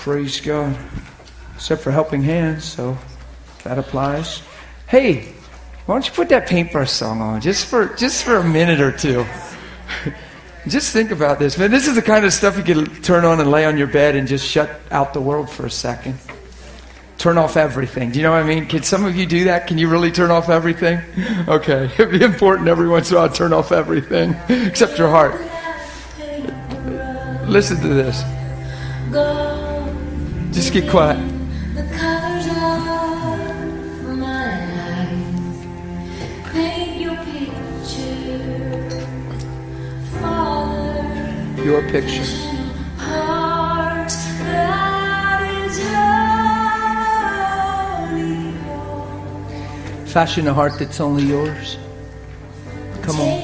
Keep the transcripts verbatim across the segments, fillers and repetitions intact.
Praise God. Except for helping hands, so that applies. Hey, why don't you put that paintbrush song on just for just for a minute or two? Just think about this, man. This is the kind of stuff you can turn on and lay on your bed and just shut out the world for a second. Turn off everything. Do you know what I mean? Can some of you do that? Can you really turn off everything? Okay. It'd be important every once in a while to turn off everything except your heart. Listen to this. Just get quiet. Your picture. Fashion a heart that's only yours. Come on.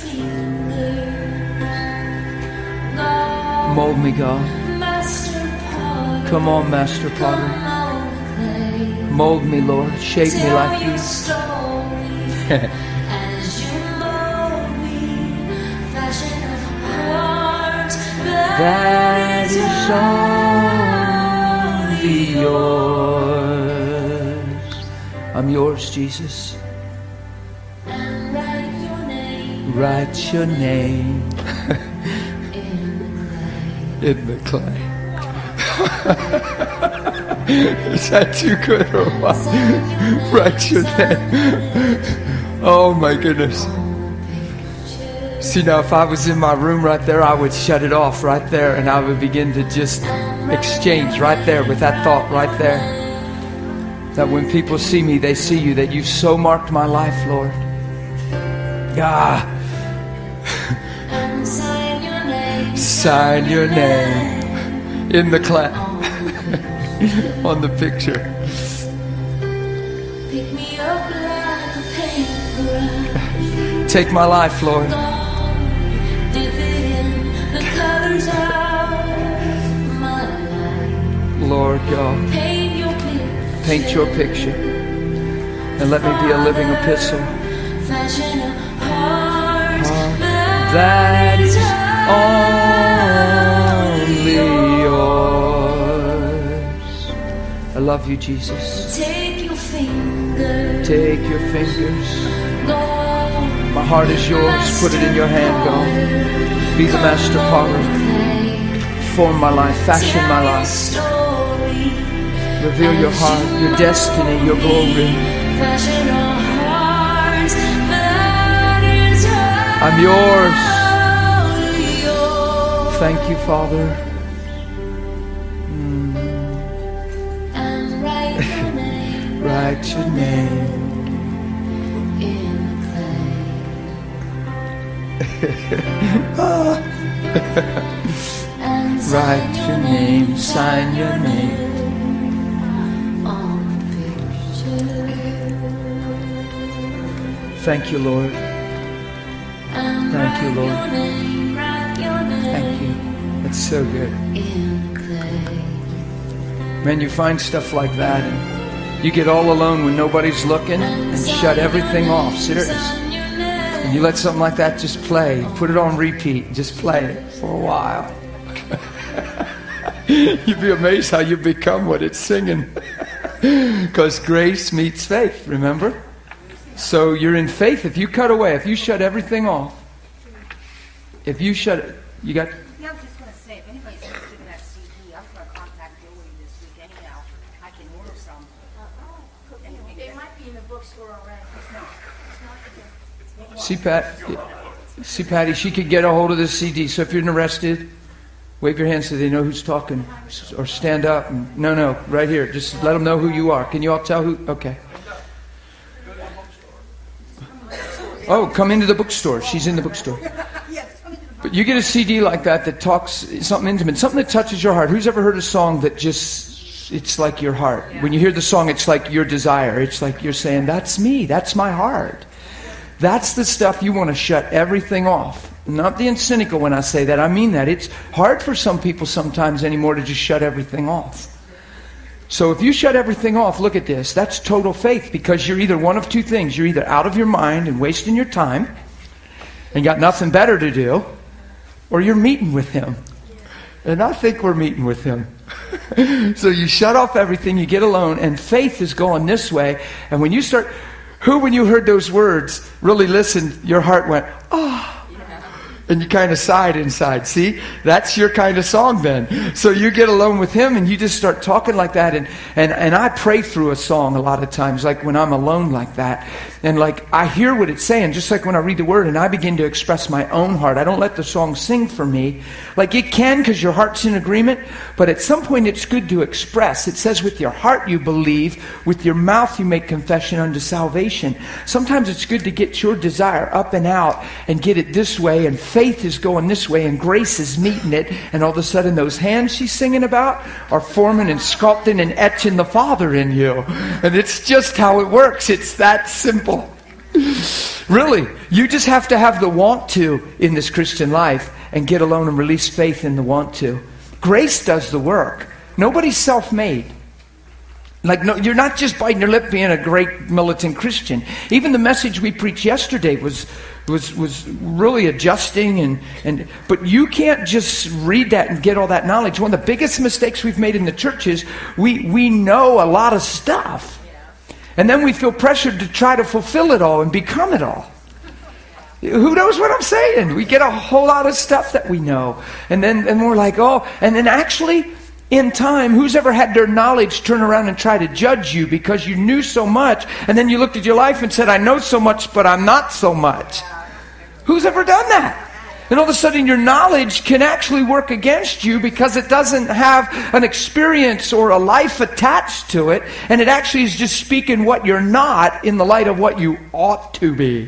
Mold me, God. Come on, Master Potter. Mold me, Lord. Shape me like you. That is only yours. I'm yours, Jesus. And write your name. Write your name in the clay. Is that too good or what? Write your name. Oh my goodness. See, now if I was in my room right there, I would shut it off right there and I would begin to just exchange right there with that thought right there. That when people see me, they see you, that you've so marked my life, Lord. Ah. Sign your name in the clap on the picture. Take my life, Lord. Lord God, paint your picture and let me be a living epistle. That is only yours. I love you, Jesus. Take your fingers. Take your fingers. My heart is yours. Put it in your hand, God. Be the master potter. Form my life. Fashion my life. Reveal your heart, your destiny, your glory. I'm yours. Thank you, Father. Mm. Write your name in clay. Write your name, sign your name. Thank you, Lord. Thank you, Lord. Thank you. That's so good. Man, you find stuff like that and you get all alone when nobody's looking and shut everything off. Serious. And you let something like that just play. Put it on repeat. Just play it for a while. You'd be amazed how you become what it's singing. Because grace meets faith, remember? So you're in faith. If you cut away, if you shut everything off, if you shut it, you got... Yeah, I was just going to say, if anybody's interested in that C D, I'm going to contact Joey this week anyhow. I can order some. They might be in the bookstore already. It's not. See, Pat, see, Patty, she could get a hold of this C D. So if you're interested, wave your hand so they know who's talking. Or stand up. And, no, no, right here. Just let them know who you are. Can you all tell who? Okay. Oh, come into the bookstore. She's in the bookstore. But you get a C D like that that talks something intimate, something that touches your heart. Who's ever heard a song that just, it's like your heart? When you hear the song, it's like your desire. It's like you're saying, that's me. That's my heart. That's the stuff you want to shut everything off. Not being cynical when I say that. I mean that. It's hard for some people sometimes anymore to just shut everything off. So if you shut everything off, look at this. That's total faith, because you're either one of two things. You're either out of your mind and wasting your time and got nothing better to do, or you're meeting with Him. And I think we're meeting with Him. So you shut off everything, you get alone, and faith is going this way. And when you start, who, when you heard those words, really listened, your heart went, oh. And you kind of sighed inside. See, that's your kind of song then. So you get alone with him and you just start talking like that. And, and, and I pray through a song a lot of times, like when I'm alone like that. And like I hear what it's saying, just like when I read the word and I begin to express my own heart. I don't let the song sing for me. Like it can, because your heart's in agreement. But at some point it's good to express. It says with your heart you believe, with your mouth you make confession unto salvation. Sometimes it's good to get your desire up and out and get it this way, and faith is going this way, and grace is meeting it, and all of a sudden those hands she's singing about are forming and sculpting and etching the Father in you. And it's just how it works. It's that simple. Really, you just have to have the want to in this Christian life and get alone and release faith in the want to. Grace does the work. Nobody's self-made. Like, no, you're not just biting your lip being a great militant Christian. Even the message we preached yesterday was was was really adjusting, and, and but you can't just read that and get all that knowledge. One of the biggest mistakes we've made in the church is we, we know a lot of stuff. And then we feel pressured to try to fulfill it all and become it all. Who knows what I'm saying? We get a whole lot of stuff that we know. And then and we're like, oh, and then actually, in time, who's ever had their knowledge turn around and try to judge you because you knew so much, and then you looked at your life and said, I know so much, but I'm not so much? Who's ever done that? And all of a sudden your knowledge can actually work against you because it doesn't have an experience or a life attached to it, and it actually is just speaking what you're not in the light of what you ought to be.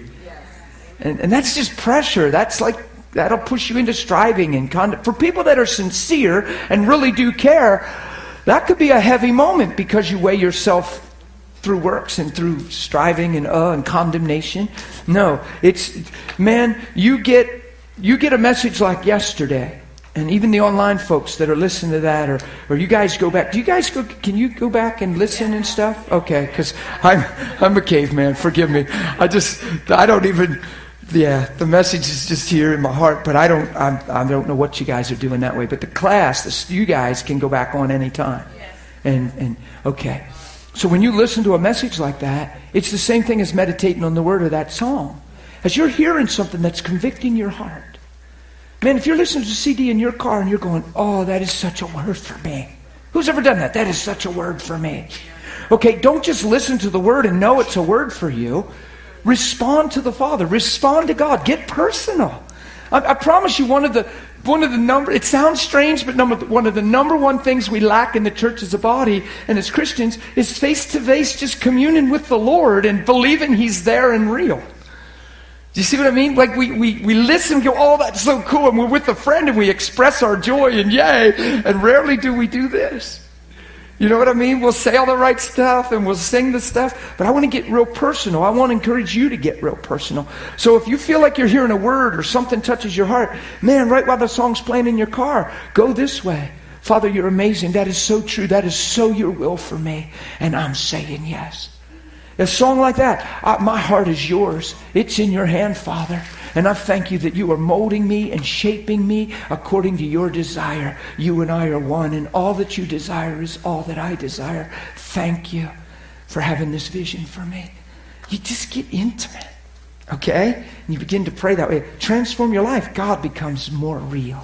And, and that's just pressure. That's like, that'll push you into striving and conduct. For people that are sincere and really do care, that could be a heavy moment because you weigh yourself through works and through striving and uh and condemnation. No, it's, man, you get you get a message like yesterday, and even the online folks that are listening to that, or or you guys go back. Do you guys go? Can you go back and listen and stuff? Okay, because I'm I'm a caveman. Forgive me. I just I don't even. Yeah, the message is just here in my heart, but I don't I'm, I don't know what you guys are doing that way. But the class, the, you guys can go back on any time. And and okay. So when you listen to a message like that, it's the same thing as meditating on the word of that song. As you're hearing something that's convicting your heart. Man, if you're listening to a C D in your car and you're going, oh, that is such a word for me. Who's ever done that? That is such a word for me. Okay, don't just listen to the word and know it's a word for you. Respond to the Father. Respond to God. Get personal. I, I promise you, one of the one of the number. It sounds strange, but number one of the number one things we lack in the church as a body and as Christians is face to face, just communing with the Lord and believing He's there and real. Do you see what I mean? Like we we we listen and go, oh, that's so cool, and we're with a friend and we express our joy and yay, and rarely do we do this. You know what I mean? We'll say all the right stuff and we'll sing the stuff, but I want to get real personal. I want to encourage you to get real personal. So if you feel like you're hearing a word or something touches your heart, man, right while the song's playing in your car, go this way. Father, you're amazing. That is so true. That is so your will for me. And I'm saying yes. A song like that, I, my heart is yours. It's in your hand, Father. And I thank you that you are molding me and shaping me according to your desire. You and I are one, and all that you desire is all that I desire. Thank you for having this vision for me. You just get intimate, okay? And you begin to pray that way. Transform your life. God becomes more real.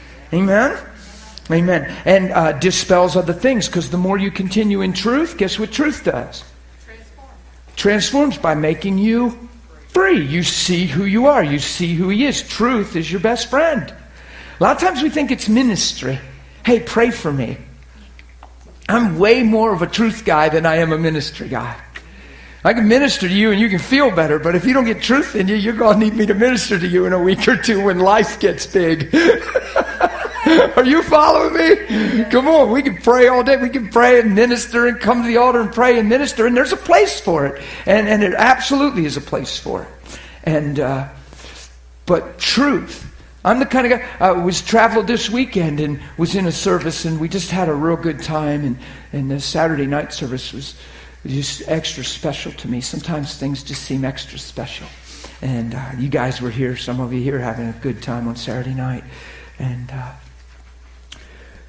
Amen? Amen. And uh, dispels other things, because the more you continue in truth, guess what truth does? Transform. Transforms by making you free. You see who you are. You see who He is. Truth is your best friend. A lot of times we think it's ministry. Hey, pray for me. I'm way more of a truth guy than I am a ministry guy. I can minister to you and you can feel better, but if you don't get truth in you, you're going to need me to minister to you in a week or two when life gets big. Are you following me? Come on, we can pray all day. We can pray and minister and come to the altar and pray and minister, and there's a place for it. And, and it absolutely is a place for it. And uh, but truth. I'm the kind of guy, I uh, was traveled this weekend and was in a service, and we just had a real good time. And, and the Saturday night service was just extra special to me. Sometimes things just seem extra special. And uh, you guys were here, some of you here, having a good time on Saturday night. And uh,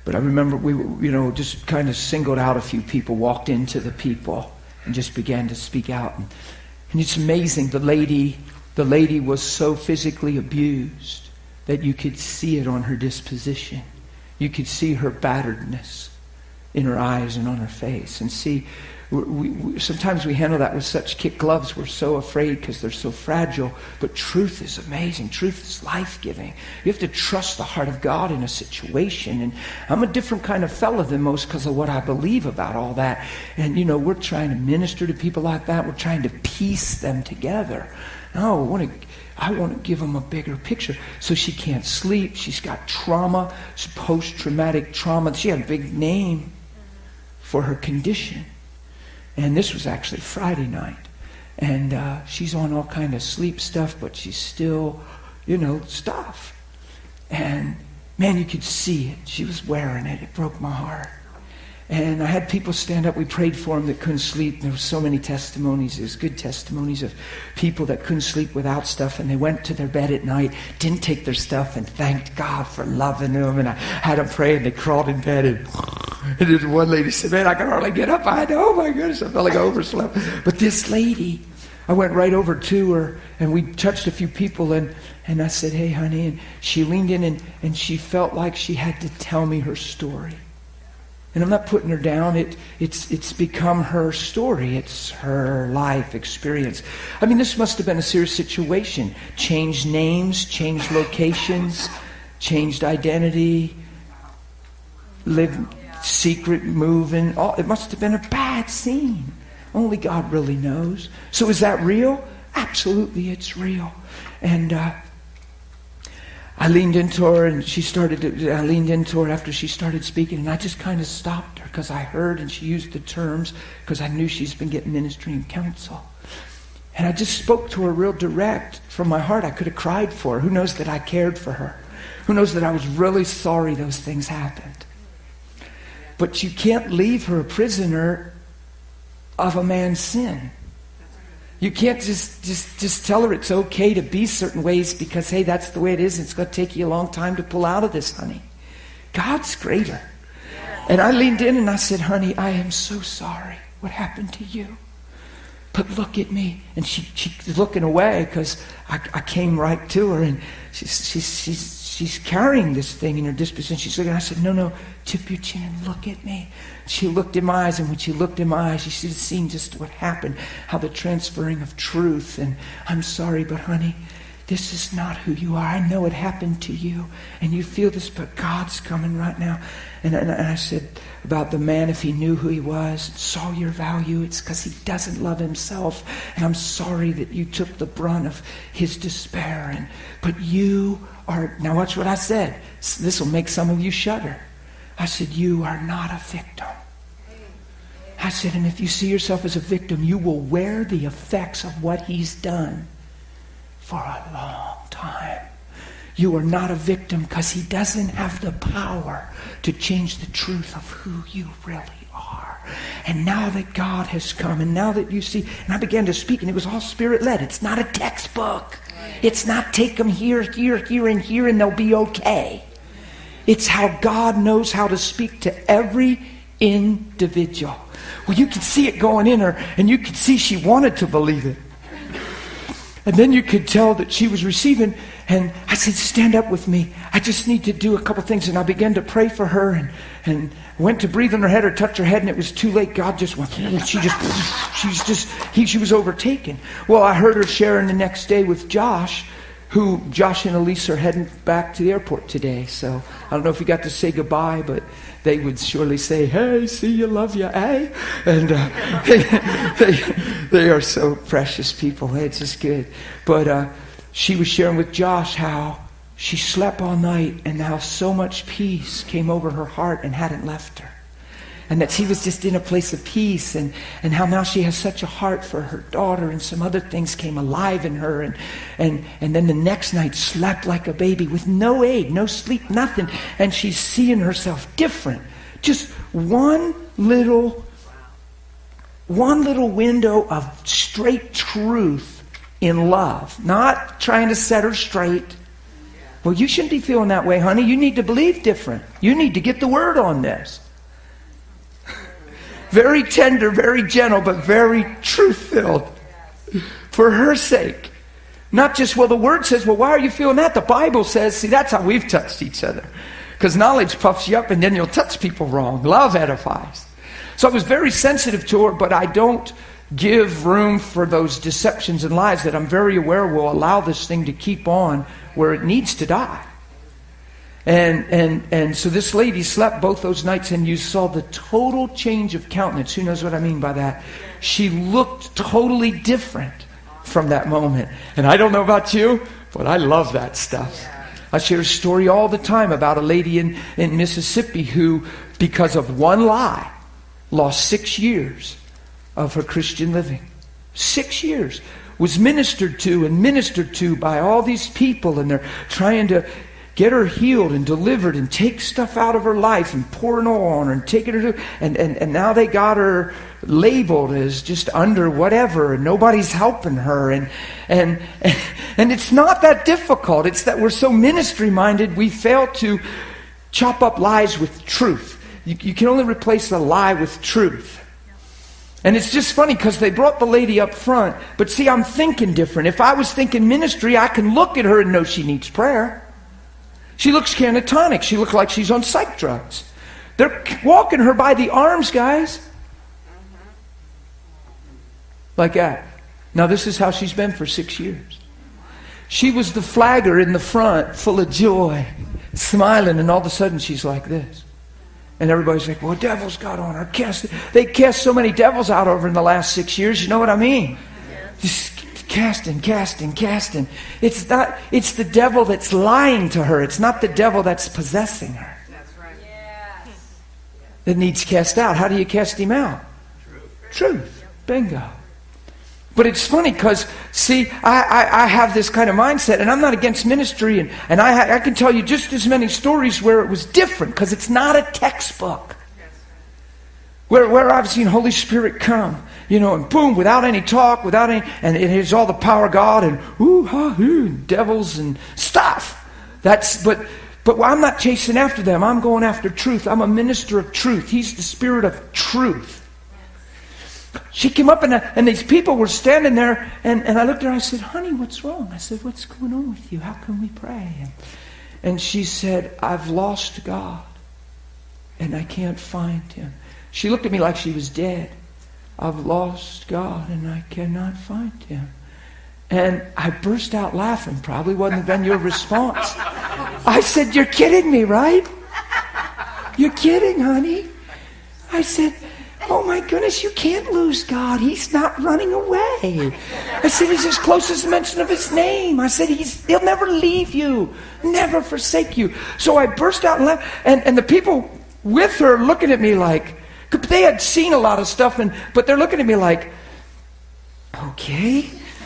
But I remember we, you know, just kind of singled out a few people, walked into the people, and just began to speak out. And, and it's amazing. The lady, the lady was so physically abused that you could see it on her disposition. You could see her batteredness in her eyes and on her face. And see, we, we, sometimes we handle that with such kid gloves. We're so afraid because they're so fragile. But truth is amazing. Truth is life-giving. You have to trust the heart of God in a situation. And I'm a different kind of fella than most because of what I believe about all that. And, you know, we're trying to minister to people like that. We're trying to piece them together. No, I want to... I want to give them a bigger picture. So she can't sleep. She's got trauma, post-traumatic trauma. She had a big name for her condition. And this was actually Friday night. And uh, she's on all kind of sleep stuff, but she's still, you know, stuff. And, man, you could see it. She was wearing it. It broke my heart. And I had people stand up. We prayed for them that couldn't sleep. There were so many testimonies. There's good testimonies of people that couldn't sleep without stuff. And they went to their bed at night, didn't take their stuff, and thanked God for loving them. And I had them pray, and they crawled in bed. And, and then one lady said, man, I can hardly get up. I know, oh my goodness, I felt like I overslept. But this lady, I went right over to her, and we touched a few people. And, and I said, hey, honey. And she leaned in, and, and she felt like she had to tell me her story. And I'm not putting her down. It, it's, it's become her story. It's her life experience. I mean, this must have been a serious situation. Changed names, changed locations, changed identity, lived secret, moving. All, it must have been a bad scene. Only God really knows. So is that real? Absolutely, it's real. And uh, I leaned into her, and she started to, I leaned into her after she started speaking, and I just kind of stopped her because I heard, and she used the terms because I knew she's been getting ministry and counsel. And I just spoke to her real direct from my heart. I could have cried for her. Who knows that I cared for her? Who knows that I was really sorry those things happened? But you can't leave her a prisoner of a man's sin. You can't just, just, just tell her it's okay to be certain ways because, hey, that's the way it is. It's going to take you a long time to pull out of this, honey. God's greater. And I leaned in and I said, honey, I am so sorry what happened to you. But look at me. And she, she's looking away because I, I came right to her, and she's, she's, she's, she's carrying this thing in her disposition. She's looking. I said, no, no, tip your chin and look at me. She looked in my eyes, and when she looked in my eyes, she should have seen just what happened, how the transferring of truth. And I'm sorry, but honey, this is not who you are. I know it happened to you, and you feel this, but God's coming right now. And, and I said about the man, if he knew who he was, saw your value, it's because he doesn't love himself. And I'm sorry that you took the brunt of his despair. And but you are, now watch what I said. This will make some of you shudder. I said, you are not a victim. I said, and if you see yourself as a victim, you will wear the effects of what he's done for a long time. You are not a victim because he doesn't have the power to change the truth of who you really are. And now that God has come, and now that you see, and I began to speak, and it was all Spirit-led. It's not a textbook. It's not take them here, here, here, and here, and they'll be okay. It's how God knows how to speak to every individual. Well, you could see it going in her, and you could see she wanted to believe it. And then you could tell that she was receiving. And I said, stand up with me. I just need to do a couple things. And I began to pray for her, and, and went to breathe on her head or touch her head, and it was too late. God just went, and she just, she's just, he, she was overtaken. Well, I heard her sharing the next day with Josh, who, Josh and Elise are heading back to the airport today. So I don't know if you got to say goodbye, but they would surely say, hey, see you, love you, eh? And uh, they, they, they are so precious people. It's just good. But uh, she was sharing with Josh how she slept all night and how so much peace came over her heart and hadn't left her. And that she was just in a place of peace, and, and how now she has such a heart for her daughter, and some other things came alive in her. And, and, and then the next night slept like a baby with no aid, no sleep, nothing. And she's seeing herself different. Just one little, one little window of straight truth in love. Not trying to set her straight. Well, you shouldn't be feeling that way, honey. You need to believe different. You need to get the word on this. Very tender, very gentle, but very truth-filled. For her sake. Not just, well, the word says, well, why are you feeling that? The Bible says, see, that's how we've touched each other. Because knowledge puffs you up and then you'll touch people wrong. Love edifies. So I was very sensitive to her, but I don't give room for those deceptions and lies that I'm very aware will allow this thing to keep on where it needs to die. And and and so this lady slept both those nights, and you saw the total change of countenance. Who knows what I mean by that? She looked totally different from that moment. And I don't know about you, but I love that stuff. I share a story all the time about a lady in, in Mississippi who, because of one lie, lost six years of her Christian living. Six years. Was ministered to and ministered to by all these people, and they're trying to get her healed and delivered and take stuff out of her life and pouring oil on her and taking her to, and, and, and now they got her labeled as just under whatever, and nobody's helping her. And, and, and it's not that difficult. It's that we're so ministry minded, we fail to chop up lies with truth. You, you can only replace a lie with truth. And it's just funny because they brought the lady up front, but see, I'm thinking different. If I was thinking ministry, I can look at her and know she needs prayer. She looks catatonic. She looks like she's on psych drugs. They're walking her by the arms, guys. Like that. Now, this is how she's been for six years. She was the flagger in the front, full of joy, smiling, and all of a sudden she's like this. And everybody's like, well, devils got on her. Cast, they cast so many devils out over in the last six years. You know what I mean? Just casting, casting, casting. It's not. It's the devil that's lying to her. It's not the devil that's possessing her. That's right. Yes. That needs cast out. How do you cast him out? Truth. Truth. Bingo. But it's funny because, see, I, I, I have this kind of mindset, and I'm not against ministry, and, and I, ha- I can tell you just as many stories where it was different, because it's not a textbook. Where, where I've seen Holy Spirit come, you know, and boom, without any talk, without any, and it is all the power of God, and ooh, ha, ooh, devils and stuff. That's, but, but I'm not chasing after them. I'm going after truth. I'm a minister of truth. He's the Spirit of truth. She came up and, and these people were standing there, and, and I looked at her, I said, honey, what's wrong? I said, what's going on with you? How can we pray? And, and she said, I've lost God, and I can't find him. She looked at me like she was dead. I've lost God, and I cannot find him. And I burst out laughing. Probably wasn't been your response. I said, you're kidding me, right? You're kidding, honey. I said, oh my goodness, you can't lose God. He's not running away. I said, he's as close as the mention of his name. I said, he's, he'll never leave you, never forsake you. So I burst out and laughed. And, and the people with her looking at me like, they had seen a lot of stuff, and but they're looking at me like, okay.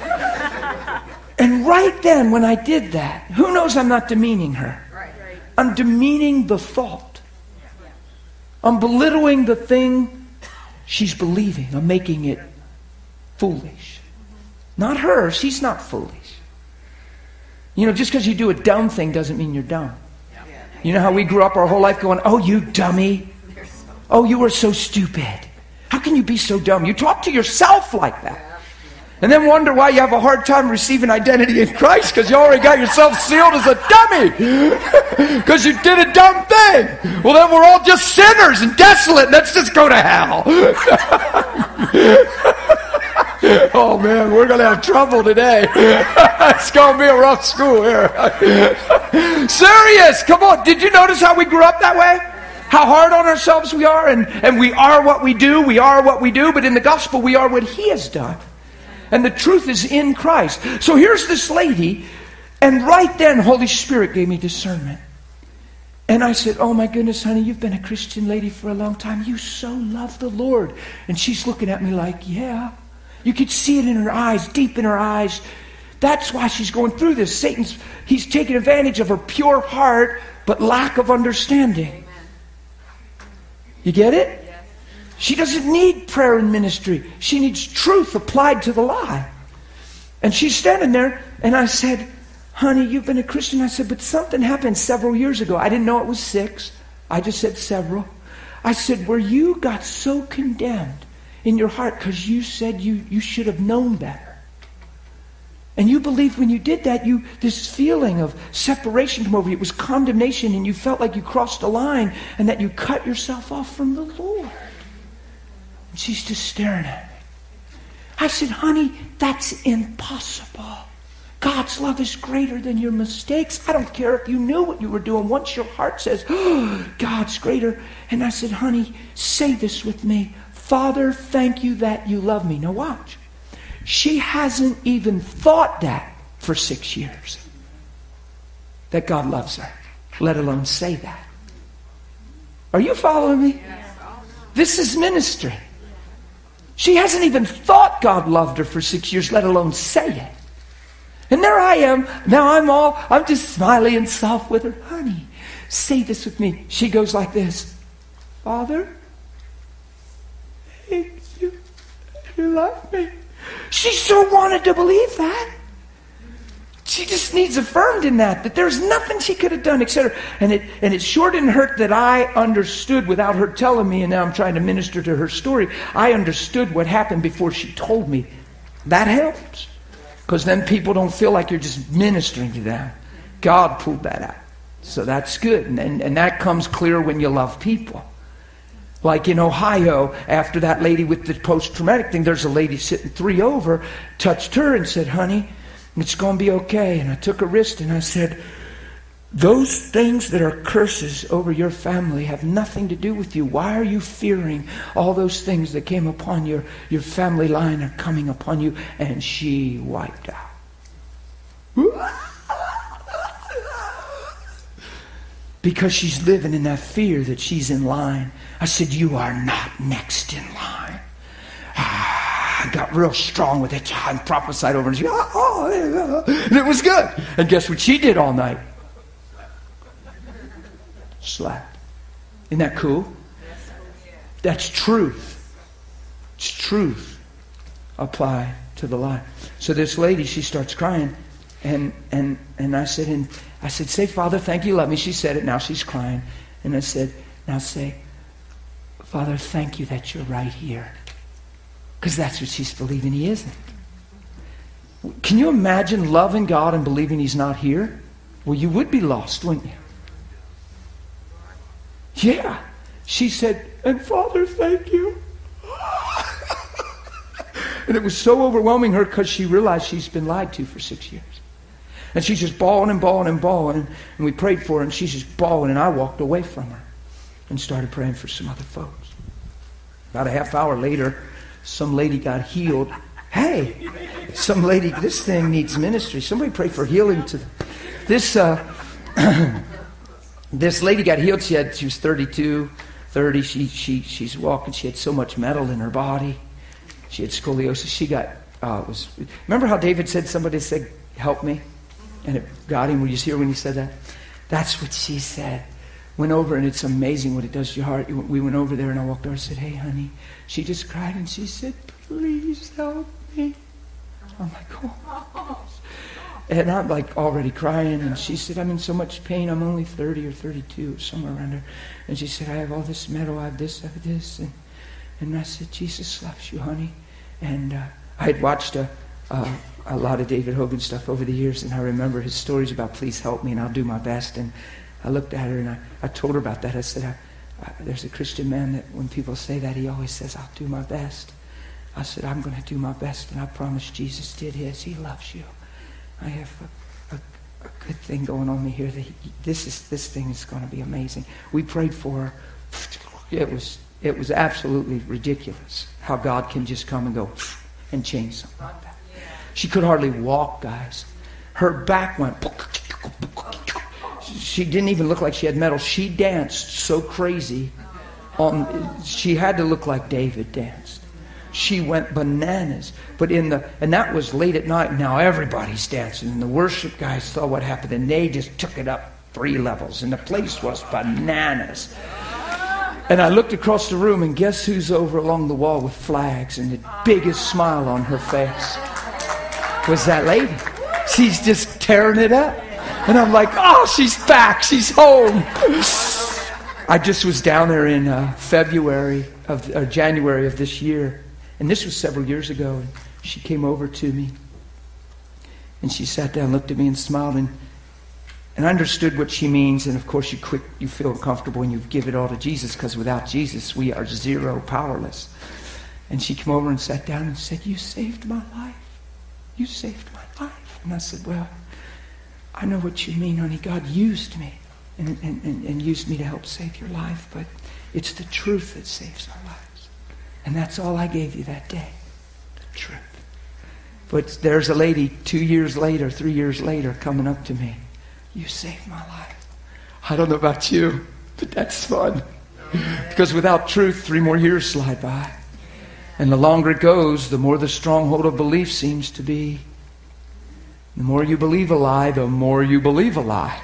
And right then when I did that, who knows I'm not demeaning her. I'm demeaning the thought. I'm belittling the thing she's believing. I'm making it foolish. Not her. She's not foolish. You know, just because you do a dumb thing doesn't mean you're dumb. You know how we grew up our whole life going, oh, you dummy. Oh, you were so stupid. How can you be so dumb? You talk to yourself like that. And then wonder why you have a hard time receiving identity in Christ, because you already got yourself sealed as a dummy. Because you did a dumb thing. Well, then we're all just sinners and desolate. Let's just go to hell. Oh, man, we're going to have trouble today. It's going to be a rough school here. Serious. Come on. Did you notice how we grew up that way? How hard on ourselves we are, and, and we are what we do, we are what we do, but in the gospel we are what he has done. And the truth is in Christ. So here's this lady, and right then Holy Spirit gave me discernment. And I said, oh my goodness, honey, you've been a Christian lady for a long time. You so love the Lord. And she's looking at me like, yeah. You could see it in her eyes, deep in her eyes. That's why she's going through this. Satan's, he's taking advantage of her pure heart, but lack of understanding. You get it? She doesn't need prayer and ministry. She needs truth applied to the lie. And she's standing there, and I said, honey, you've been a Christian. I said, but something happened several years ago. I didn't know it was six. I just said several. I said, where you got so condemned in your heart because you said you, you should have known better. And you believed when you did that, you this feeling of separation came over you. It was condemnation, and you felt like you crossed a line and that you cut yourself off from the Lord. And she's just staring at me. I said, honey, that's impossible. God's love is greater than your mistakes. I don't care if you knew what you were doing. Once your heart says, oh, God's greater. And I said, honey, say this with me. Father, thank you that you love me. Now watch. She hasn't even thought that for six years. That God loves her. Let alone say that. Are you following me? This is ministry. She hasn't even thought God loved her for six years, let alone say it. And there I am. Now I'm all, I'm just smiling and soft with her. Honey, say this with me. She goes like this. Father, thank you. You love me. She so wanted to believe that. She just needs affirmed in that, that there's nothing she could have done, et cetera. And it, and it sure didn't hurt that I understood without her telling me, and now I'm trying to minister to her story. I understood what happened before she told me. That helps. Because then people don't feel like you're just ministering to them. God pulled that out. So that's good. And, and, and that comes clear when you love people. Like in Ohio, after that lady with the post-traumatic thing, there's a lady sitting three over, touched her and said, honey, it's going to be okay. And I took her wrist and I said, those things that are curses over your family have nothing to do with you. Why are you fearing all those things that came upon your, your family line are coming upon you? And she wiped out. Because she's living in that fear that she's in line. I said, you are not next in line. Ah, I got real strong with it and prophesied over her. She, oh, oh, and it was good. And guess what she did all night? Slapped. Isn't that cool? That's truth. It's truth applied to the lie. So this lady, she starts crying. And and and I said, and I said, say, Father, thank you, love me. She said it. Now she's crying. And I said, now say, Father, thank you that you're right here. Because that's what she's believing he isn't. Can you imagine loving God and believing he's not here? Well, you would be lost, wouldn't you? Yeah. She said, and Father, thank you. And it was so overwhelming her because she realized she's been lied to for six years. And she's just bawling and bawling and bawling. And we prayed for her and she's just bawling. And I walked away from her and started praying for some other folks. About a half hour later, some lady got healed. Hey, some lady, this thing needs ministry. Somebody pray for healing to this. Uh, this lady got healed. She had, she was thirty-two, thirty. She she she's walking. She had so much metal in her body. She had scoliosis. She got. Uh, it was. Remember how David said, "Somebody said, help me," and it got him. Were you hear when he said that? That's what she said. Went over, and it's amazing what it does to your heart. We went over there, and I walked over and said, hey, honey. She just cried, and she said, please help me. I'm like, oh. And I'm like already crying, and she said, I'm in so much pain. I'm only thirty or thirty-two, or somewhere around there. And she said, I have all this metal, I have this, I have this. And, and I said, Jesus loves you, honey. And uh, I had watched a, uh, a lot of David Hogan stuff over the years, and I remember his stories about please help me, and I'll do my best. And I looked at her and I, I told her about that. I said, I, I, there's a Christian man that when people say that, he always says, I'll do my best. I said, I'm going to do my best, and I promise Jesus did his. He loves you. I have a, a, a good thing going on me here. That he, this is this thing is going to be amazing. We prayed for her. It was it was absolutely ridiculous how God can just come and go and change something like that. She could hardly walk, guys. Her back went. She didn't even look like she had metal. She danced so crazy. On, she had to look like David danced. She went bananas. But in the and that was late at night. Now everybody's dancing. And the worship guys saw what happened. And they just took it up three levels. And the place was bananas. And I looked across the room, and guess who's over along the wall with flags and the biggest smile on her face? Was that lady. She's just tearing it up. And I'm like, oh, she's back. She's home. I just was down there in uh, February of uh, January of this year. And this was several years ago. And she came over to me. And she sat down, looked at me and smiled. And, and I understood what she means. And of course, you quick, you feel comfortable and you give it all to Jesus, because without Jesus, we are zero, powerless. And she came over and sat down and said, you saved my life. You saved my life. And I said, well, I know what you mean, honey. God used me and, and, and, and used me to help save your life. But it's the truth that saves our lives. And that's all I gave you that day. The truth. But there's a lady two years later, three years later, coming up to me. You saved my life. I don't know about you, but that's fun. Because without truth, three more years slide by. And the longer it goes, the more the stronghold of belief seems to be. The more you believe a lie, the more you believe a lie.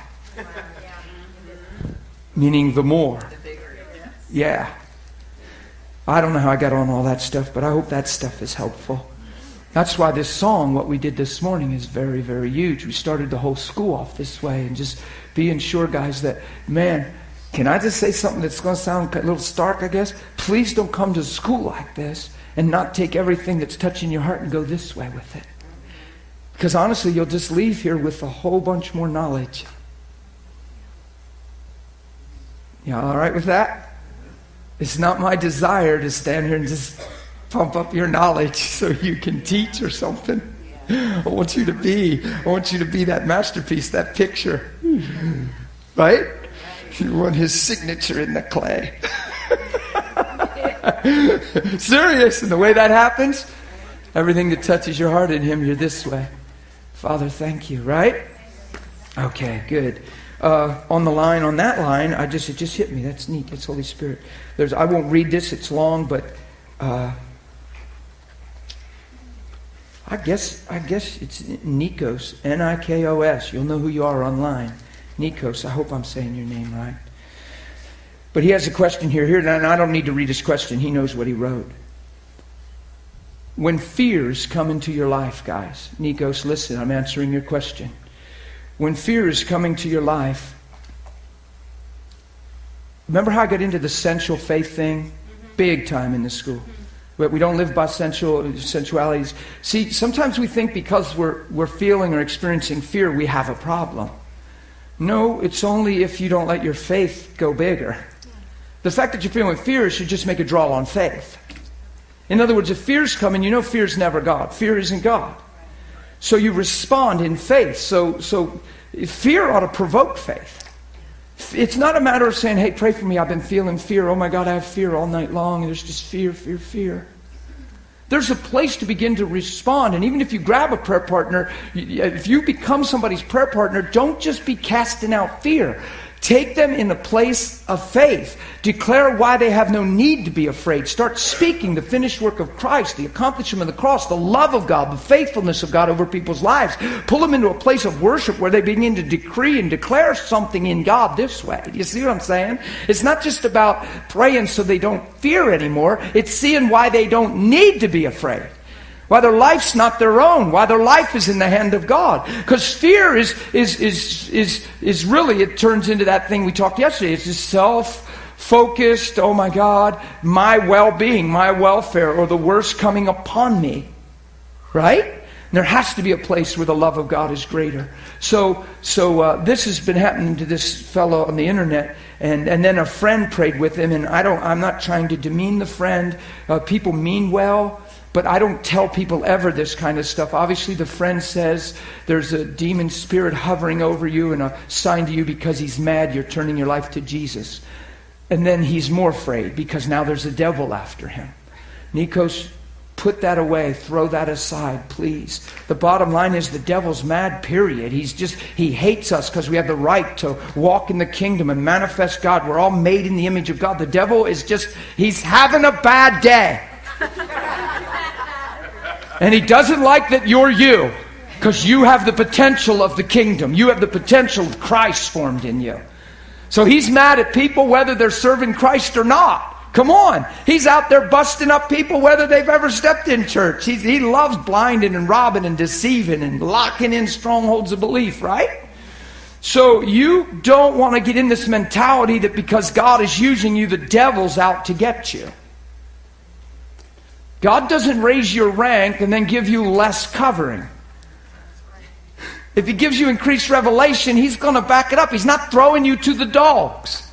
Meaning the more. Yeah. I don't know how I got on all that stuff, but I hope that stuff is helpful. That's why this song, what we did this morning, is very, very huge. We started the whole school off this way, and just being sure, guys, that, man, can I just say something that's going to sound a little stark, I guess? Please don't come to school like this and not take everything that's touching your heart and go this way with it. Because honestly, you'll just leave here with a whole bunch more knowledge. You all right with that? It's not my desire to stand here and just pump up your knowledge so you can teach or something. I want you to be, I want you to be that masterpiece, that picture. Right? You want his signature in the clay. Serious. And the way that happens, everything that touches your heart in him, you're this way. Father, thank you. Right? Okay, good. Uh, on the line, on that line, I just it just hit me. That's neat. That's Holy Spirit. There's I won't read this. It's long, but uh, I guess I guess it's Nikos, N I K O S. You'll know who you are online. Nikos. I hope I'm saying your name right. But he has a question here. Here, and I don't need to read his question. He knows what he wrote. When fears come into your life, guys, Nikos, listen, I'm answering your question. When fear is coming to your life, remember how I got into the sensual faith thing? Big time in this school. But we don't live by sensual sensualities. See, sometimes we think because we're we're feeling or experiencing fear, we have a problem. No, it's only if you don't let your faith go bigger. The fact that you're feeling fear should just make a draw on faith. In other words, if fear's coming, you know fear's never God. Fear isn't God. So you respond in faith. So, so fear ought to provoke faith. It's not a matter of saying, hey, pray for me. I've been feeling fear. Oh my God, I have fear all night long. And there's just fear, fear, fear. There's a place to begin to respond. And even if you grab a prayer partner, if you become somebody's prayer partner, don't just be casting out fear. Take them in a place of faith. Declare why they have no need to be afraid. Start speaking the finished work of Christ, the accomplishment of the cross, the love of God, the faithfulness of God over people's lives. Pull them into a place of worship where they begin to decree and declare something in God this way. You see what I'm saying? It's not just about praying so they don't fear anymore. It's seeing why they don't need to be afraid. Why their life's not their own. Why their life is in the hand of God. Because fear is is is is is really, it turns into that thing we talked yesterday. It's just self-focused, oh my God, my well-being, my welfare, or the worst coming upon me. Right? And there has to be a place where the love of God is greater. So so uh, this has been happening to this fellow on the internet. And and then a friend prayed with him. And I don't, I'm not trying to demean the friend. Uh, people mean well. But I don't tell people ever this kind of stuff. Obviously, the friend says there's a demon spirit hovering over you and a sign to you because he's mad you're turning your life to Jesus. And then he's more afraid because now there's a devil after him. Nikos, put that away. Throw that aside, please. The bottom line is the devil's mad, period. He's just, he hates us because we have the right to walk in the kingdom and manifest God. We're all made in the image of God. The devil is just, he's having a bad day. And he doesn't like that you're you, because you have the potential of the kingdom. You have the potential of Christ formed in you. So he's mad at people whether they're serving Christ or not. Come on. He's out there busting up people whether they've ever stepped in church. He's, he loves blinding and robbing and deceiving and locking in strongholds of belief, right? So you don't want to get in this mentality that because God is using you, the devil's out to get you. God doesn't raise your rank and then give you less covering. If He gives you increased revelation, He's going to back it up. He's not throwing you to the dogs.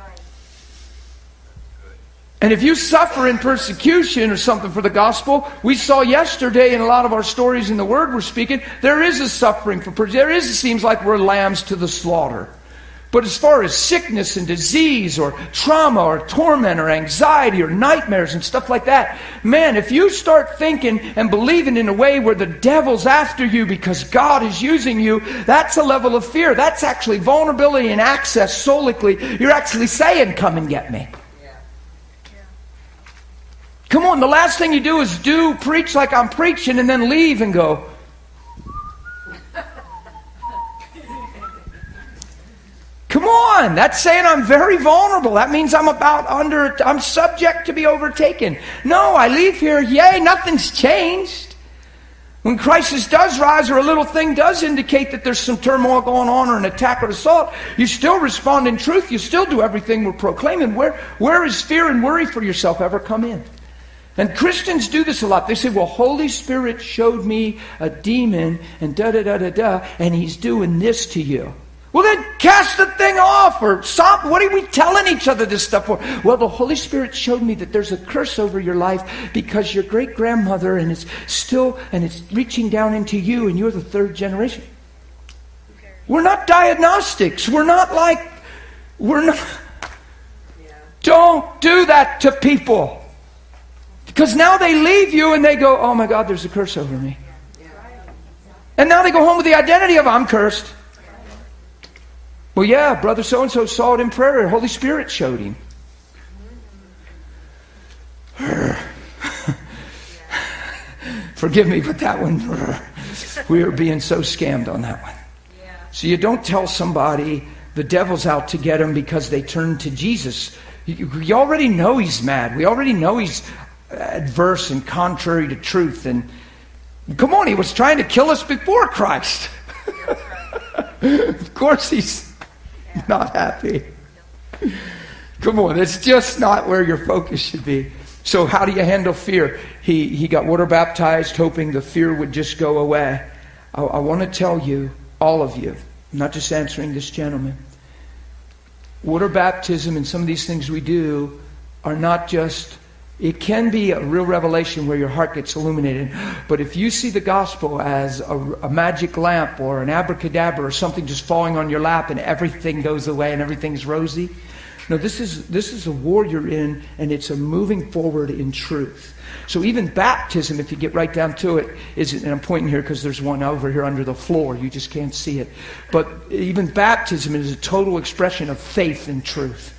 And if you suffer in persecution or something for the gospel, we saw yesterday in a lot of our stories in the Word we're speaking, there is a suffering for persecution. There is, it seems like we're lambs to the slaughter. But as far as sickness and disease or trauma or torment or anxiety or nightmares and stuff like that, man, if you start thinking and believing in a way where the devil's after you because God is using you, that's a level of fear. That's actually vulnerability and access solically. You're actually saying, come and get me. Come on, the last thing you do is do, preach like I'm preaching, and then leave and go. Come on, that's saying I'm very vulnerable. That means I'm about under, I'm subject to be overtaken. No, I leave here, yay, nothing's changed. When crisis does rise or a little thing does indicate that there's some turmoil going on or an attack or assault, you still respond in truth. You still do everything we're proclaiming. Where, where is fear and worry for yourself ever come in? And Christians do this a lot. They say, well, Holy Spirit showed me a demon and da-da-da-da-da, and He's doing this to you. Well, then cast the thing off or stop. What are we telling each other this stuff for? Well, the Holy Spirit showed me that there's a curse over your life because your great-grandmother, and it's still, and it's reaching down into you, and you're the third generation. We're not diagnostics. We're not like, we're not. Don't do that to people. Because now they leave you and they go, oh my God, there's a curse over me. And now they go home with the identity of, I'm cursed. Well, yeah, brother so-and-so saw it in prayer. The Holy Spirit showed him. Forgive me, but that one, we were being so scammed on that one. So you don't tell somebody the devil's out to get them because they turn to Jesus. You, you already know he's mad. We already know he's adverse and contrary to truth. And come on, he was trying to kill us before Christ. Of course he's not happy. Come on, it's just not where your focus should be. So how do you handle fear? He he got water baptized hoping the fear would just go away. I, I want to tell you, all of you, I'm not just answering this gentleman. Water baptism and some of these things we do are not just, it can be a real revelation where your heart gets illuminated. But if you see the gospel as a, a magic lamp or an abracadabra or something just falling on your lap and everything goes away and everything's rosy. No, this is this is a war you're in, and it's a moving forward in truth. So even baptism, if you get right down to it, is, and I'm pointing here because there's one over here under the floor. You just can't see it. But even baptism is a total expression of faith and truth.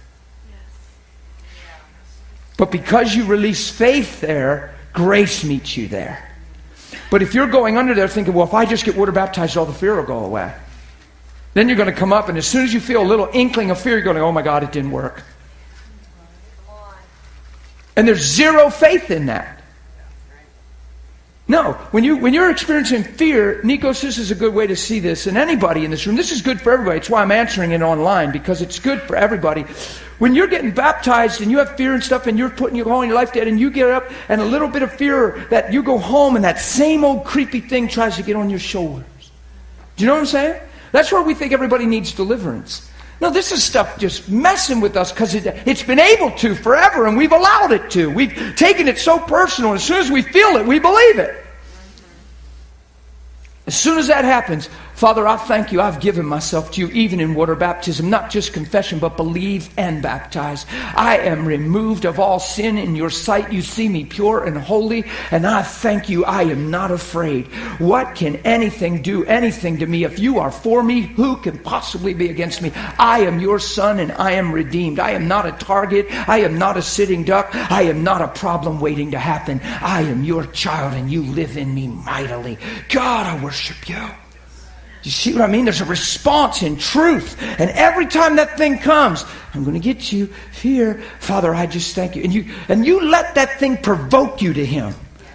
But because you release faith there, grace meets you there. But if you're going under there thinking, well, if I just get water baptized, all the fear will go away. Then you're going to come up, and as soon as you feel a little inkling of fear, you're going to, oh my God, it didn't work. And there's zero faith in that. No, when, you, when you're experiencing fear, Nikos, this is a good way to see this. And anybody in this room, this is good for everybody. It's why I'm answering it online, because it's good for everybody. When you're getting baptized and you have fear and stuff and you're putting your whole your life dead and you get up and a little bit of fear that you go home and that same old creepy thing tries to get on your shoulders. Do you know what I'm saying? That's where we think everybody needs deliverance. No, this is stuff just messing with us because it, it's been able to forever and we've allowed it to. We've taken it so personal. As soon as we feel it, we believe it. As soon as that happens, Father, I thank you. I've given myself to you, even in water baptism, not just confession, but believe and baptize. I am removed of all sin in your sight. You see me pure and holy, and I thank you. I am not afraid. What can anything do anything to me? If you are for me, who can possibly be against me? I am your son, and I am redeemed. I am not a target. I am not a sitting duck. I am not a problem waiting to happen. I am your child, and you live in me mightily. God, I worship you. You see what I mean? There's a response in truth. And every time that thing comes, I'm going to get you here. Father, I just thank you. And you and you let that thing provoke you to Him.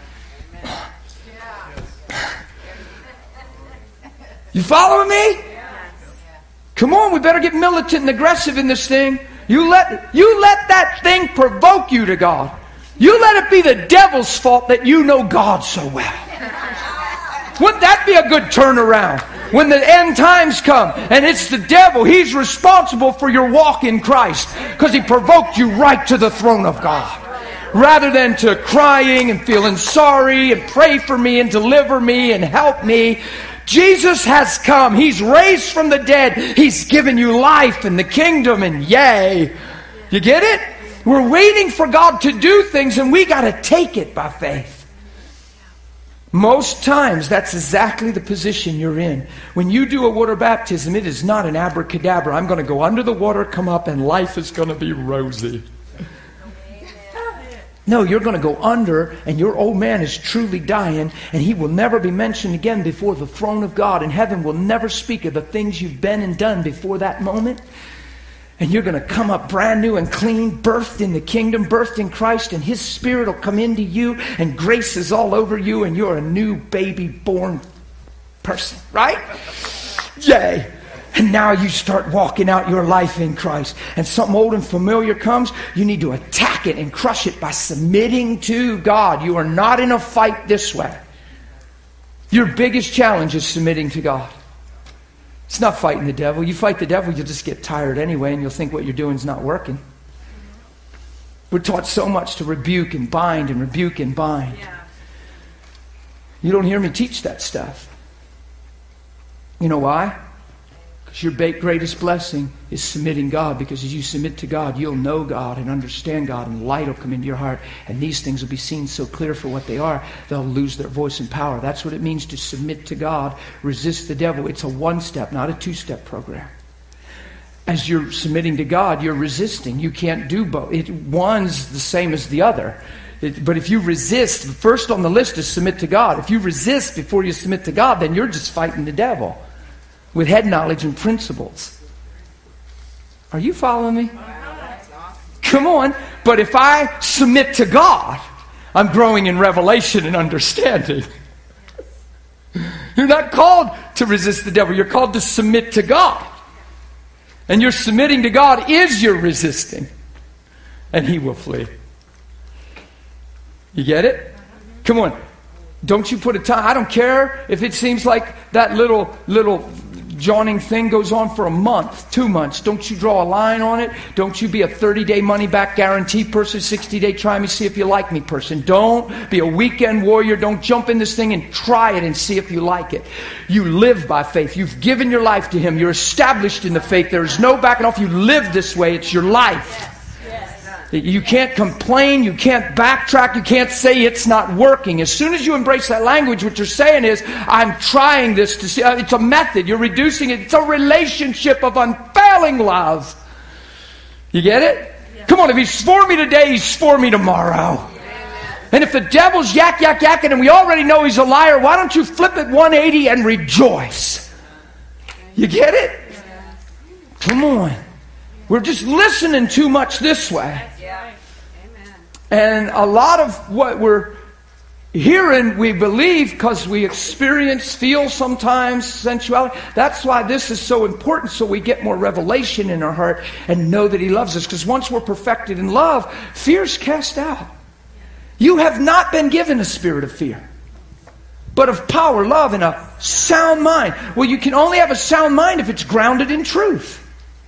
You following me? Come on, we better get militant and aggressive in this thing. You let, you let that thing provoke you to God. You let it be the devil's fault that you know God so well. Wouldn't that be a good turnaround? When the end times come and it's the devil, he's responsible for your walk in Christ because he provoked you right to the throne of God. Rather than to crying and feeling sorry and pray for me and deliver me and help me, Jesus has come. He's raised from the dead. He's given you life in the kingdom, and yay. You get it? We're waiting for God to do things, and we got to take it by faith. Most times, that's exactly the position you're in. When you do a water baptism, it is not an abracadabra. I'm going to go under the water, come up, and life is going to be rosy. No, you're going to go under, and your old man is truly dying, and he will never be mentioned again before the throne of God, and heaven will never speak of the things you've been and done before that moment. And you're going to come up brand new and clean, birthed in the kingdom, birthed in Christ, and His Spirit will come into you, and grace is all over you, and you're a new baby born person, right? Yay! And now you start walking out your life in Christ. And something old and familiar comes, you need to attack it and crush it by submitting to God. You are not in a fight this way. Your biggest challenge is submitting to God. It's not fighting the devil. You fight the devil, you'll just get tired anyway, and you'll think what you're doing is not working. We're taught so much to rebuke and bind and rebuke and bind. Yeah. You don't hear me teach that stuff. You know why? Because your greatest blessing is submitting God, because as you submit to God, you'll know God and understand God, and light will come into your heart, and these things will be seen so clear for what they are, they'll lose their voice and power. That's what it means to submit to God, resist the devil. It's a one-step, not a two-step program. As you're submitting to God, you're resisting. You can't do both. It, one's the same as the other. It, but if you resist, first on the list is submit to God. If you resist before you submit to God, then you're just fighting the devil with head knowledge and principles. Are you following me? Come on. But if I submit to God, I'm growing in revelation and understanding. You're not called to resist the devil. You're called to submit to God. And your submitting to God is your resisting. And He will flee. You get it? Come on. Don't you put a time. I don't care if it seems like that little, little joining thing goes on for a month, two months. Don't you draw a line on it. Don't you be a thirty-day money-back guarantee person, sixty-day try me, see if you like me person. Don't be a weekend warrior. Don't jump in this thing and try it and see if you like it. You live by faith. You've given your life to Him. You're established in the faith. There's no backing off. You live this way. It's your life. You can't complain, you can't backtrack, you can't say it's not working. As soon as you embrace that language, what you're saying is, I'm trying this to see. It's a method. You're reducing it. It's a relationship of unfailing love. You get it? Yeah. Come on, if He's for me today, He's for me tomorrow. Yeah. And if the devil's yak, yak, yakking, and we already know he's a liar, why don't you flip it one eighty and rejoice? You get it? Yeah. Come on. We're just listening too much this way. Yeah. And a lot of what we're hearing, we believe because we experience, feel sometimes sensuality. That's why this is so important, so we get more revelation in our heart and know that He loves us. Because once we're perfected in love, fear's cast out. You have not been given a spirit of fear, but of power, love, and a sound mind. Well, you can only have a sound mind if it's grounded in truth.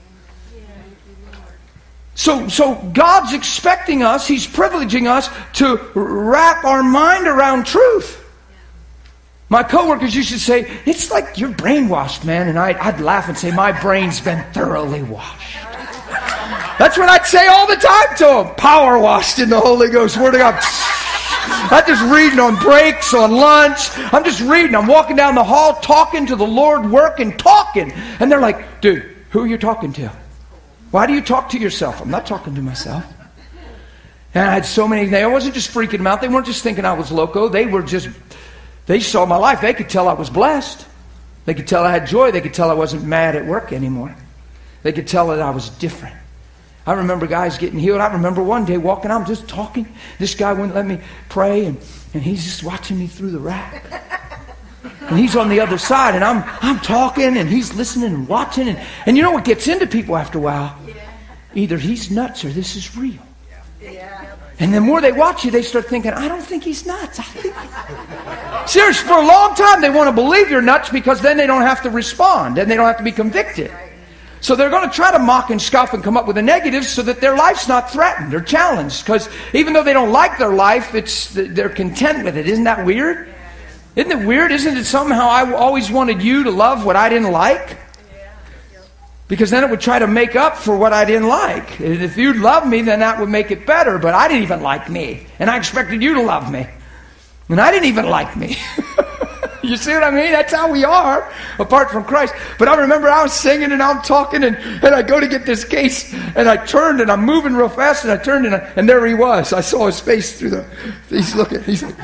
So, so God's expecting us, He's privileging us to wrap our mind around truth. My coworkers used to say, it's like you're brainwashed, man. And I'd, I'd laugh and say, my brain's been thoroughly washed. That's what I'd say all the time to them. Power washed in the Holy Ghost. Word of God. I'm just reading on breaks, on lunch. I'm just reading. I'm walking down the hall, talking to the Lord, working, talking. And they're like, dude, who are you talking to? Why do you talk to yourself? I'm not talking to myself. And I had so many, I wasn't just freaking them out. They weren't just thinking I was loco. They were just, they saw my life. They could tell I was blessed. They could tell I had joy. They could tell I wasn't mad at work anymore. They could tell that I was different. I remember guys getting healed. I remember one day walking out, I'm just talking. This guy wouldn't let me pray, and, and he's just watching me through the rack. And he's on the other side, and I'm I'm talking, and he's listening and watching. And, and you know what gets into people after a while? Either he's nuts or this is real. And the more they watch you, they start thinking, I don't think he's nuts. I think... Seriously, for a long time, they want to believe you're nuts because then they don't have to respond and they don't have to be convicted. So they're going to try to mock and scoff and come up with the negatives so that their life's not threatened or challenged. Because even though they don't like their life, it's they're content with it. Isn't that weird? Isn't it weird? Isn't it somehow I always wanted you to love what I didn't like? Because then it would try to make up for what I didn't like. If you'd love me, then that would make it better. But I didn't even like me. And I expected you to love me. And I didn't even like me. You see what I mean? That's how we are, apart from Christ. But I remember I was singing and I'm talking, and, and I go to get this case, and I turned, and I'm moving real fast, and I turned, and, I, and there he was. I saw his face through the... He's looking. He's, and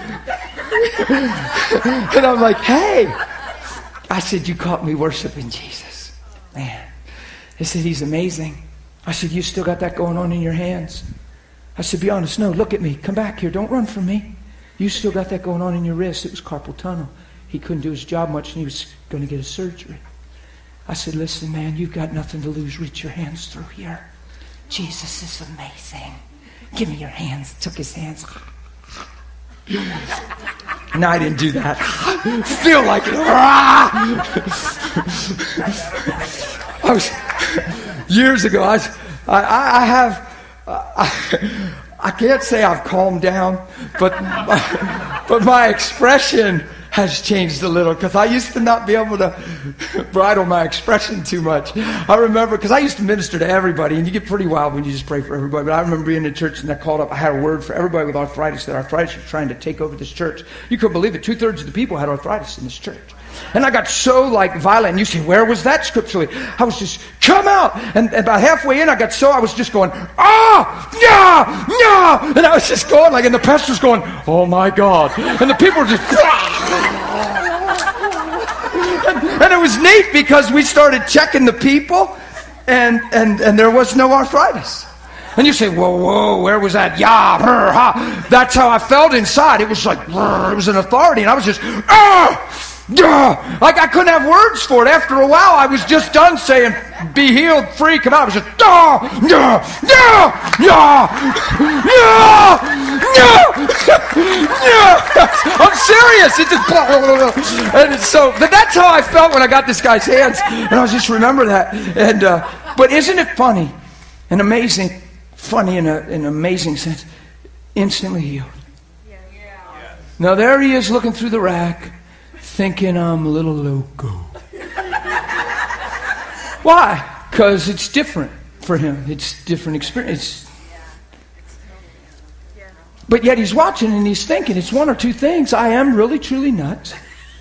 I'm like, hey. I said, you caught me worshiping Jesus. Man. He said, he's amazing. I said, you still got that going on in your hands? I said, be honest. No, look at me. Come back here. Don't run from me. You still got that going on in your wrist. It was carpal tunnel. He couldn't do his job much, and he was going to get a surgery. I said, listen, man, you've got nothing to lose. Reach your hands through here. Jesus is amazing. Give me your hands. Took his hands. No, I didn't do that. Feel like it. I was years ago. I, was, I, I have. I, I can't say I've calmed down, but but my expression has changed a little, because I used to not be able to bridle my expression too much. I remember, because I used to minister to everybody, and you get pretty wild when you just pray for everybody. But I remember being in church, and I called up, I had a word for everybody with arthritis, that arthritis was trying to take over this church. You couldn't believe it. Two-thirds of the people had arthritis in this church. And I got so like violent. And you say, where was that scripturally? I was just, come out. And, and about halfway in, I got so, I was just going, ah, yeah, yeah. And I was just going like, and the pastor's going, oh my God. And the people were just, and, and it was neat because we started checking the people, and, and, and there was no arthritis. And you say, whoa, whoa, where was that? Yeah, brr, ha. That's how I felt inside. It was like, brr, it was an authority. And I was just, ah. Duh! Like I couldn't have words for it. After a while, I was just done saying, be healed, free, come out. I was just, duh, duh, duh, yeah, yeah, yeah, yeah. I'm serious. It just, and so, but that's how I felt when I got this guy's hands. And I was just remember that. And, uh, but isn't it funny and amazing, funny in, a, in an amazing sense, instantly healed. Yeah. Yeah. Now there he is looking through the rack, thinking I'm a little loco. Why? Because it's different for him. It's different experience. But yet he's watching and he's thinking it's one or two things. I am really, truly nuts.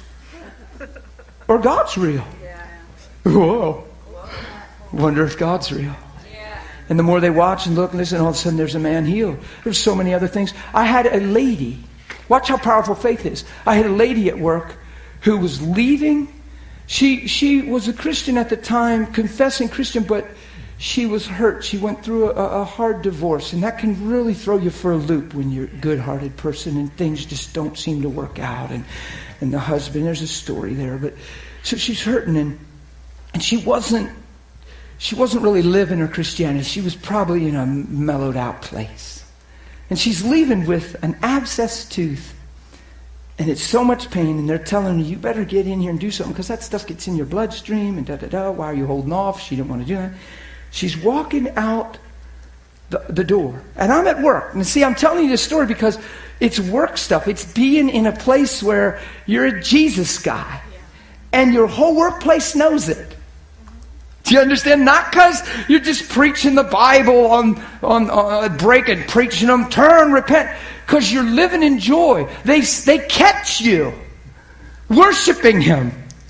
Or God's real. Whoa. Wonder if God's real. And the more they watch and look and listen, all of a sudden there's a man healed. There's so many other things. I had a lady. Watch how powerful faith is. I had a lady at work who was leaving. She she was a Christian at the time, confessing Christian, but she was hurt. She went through a, a hard divorce, and that can really throw you for a loop when you're a good-hearted person and things just don't seem to work out. And, and the husband, there's a story there. But so she's hurting, and and she wasn't she wasn't really living her Christianity. She was probably in a mellowed out place. And she's leaving with an abscessed tooth. And it's so much pain, and they're telling her, you better get in here and do something, because that stuff gets in your bloodstream, and da-da-da, why are you holding off? She didn't want to do that. She's walking out the, the door, and I'm at work. And see, I'm telling you this story because it's work stuff. It's being in a place where you're a Jesus guy, and your whole workplace knows it. Do you understand? Not because you're just preaching the Bible on, on, on break and preaching them, turn, repent. Because you're living in joy. They they catch you worshiping Him.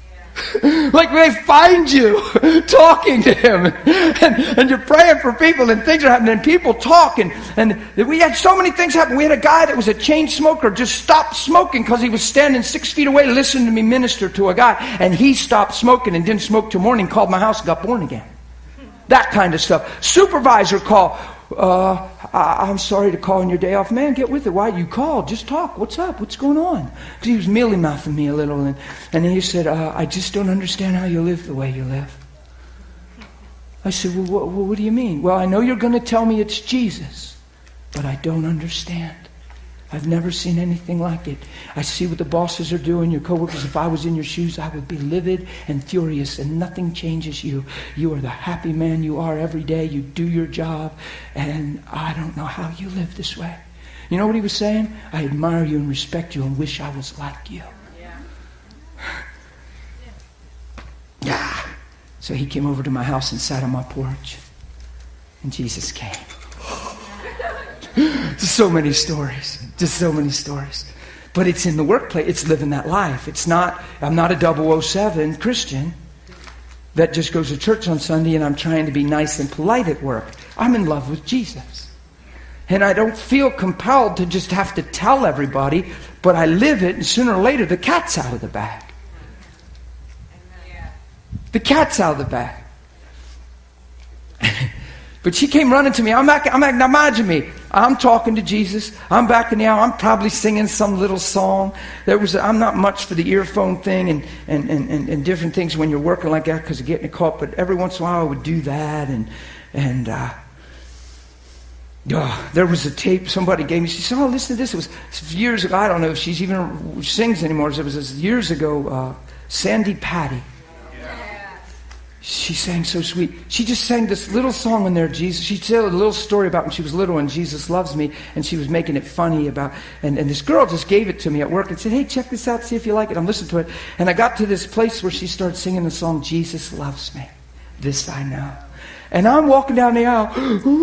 Like they find you talking to him, and, and you're praying for people, and things are happening, and people talk, and, and we had so many things happen. We had a guy that was a chain smoker just stopped smoking because he was standing six feet away listening to me minister to a guy, and he stopped smoking and didn't smoke till morning, called my house and got born again. That kind of stuff. Supervisor call. Uh, I, I'm sorry to call on your day off. Man, get with it. Why you called? Just talk. What's up? What's going on? Because he was mealy-mouthing me a little. And, and he said, uh, I just don't understand how you live the way you live. I said, well, what, what do you mean? Well, I know you're going to tell me it's Jesus, but I don't understand. I've never seen anything like it. I see what the bosses are doing, your coworkers. If I was in your shoes, I would be livid and furious, and nothing changes you. You are the happy man you are every day. You do your job, and I don't know how you live this way. You know what he was saying? I admire you and respect you and wish I was like you. Yeah. Yeah. So he came over to my house and sat on my porch, and Jesus came. Just so many stories. Just so many stories. But it's in the workplace. It's living that life. It's not, I'm not a double oh seven Christian that just goes to church on Sunday and I'm trying to be nice and polite at work. I'm in love with Jesus. And I don't feel compelled to just have to tell everybody, but I live it, and sooner or later the cat's out of the bag. The cat's out of the bag. But she came running to me. I'm back. I'm back. Now imagine me. I'm talking to Jesus. I'm back in the aisle. I'm probably singing some little song. There was. I'm not much for the earphone thing and and, and, and, and different things when you're working like that because of getting caught. But every once in a while I would do that. And and uh, oh, there was a tape somebody gave me. She said, "Oh, listen to this." It was years ago. I don't know if she's even sings anymore. It was years ago. Uh, Sandy Patty. She sang so sweet. She just sang this little song in there, Jesus. She told a little story about when she was little and Jesus loves me, and she was making it funny about, and, and this girl just gave it to me at work and said, hey, check this out, see if you like it. I'm listening to it. And I got to this place where she started singing the song, Jesus loves me. This I know. And I'm walking down the aisle.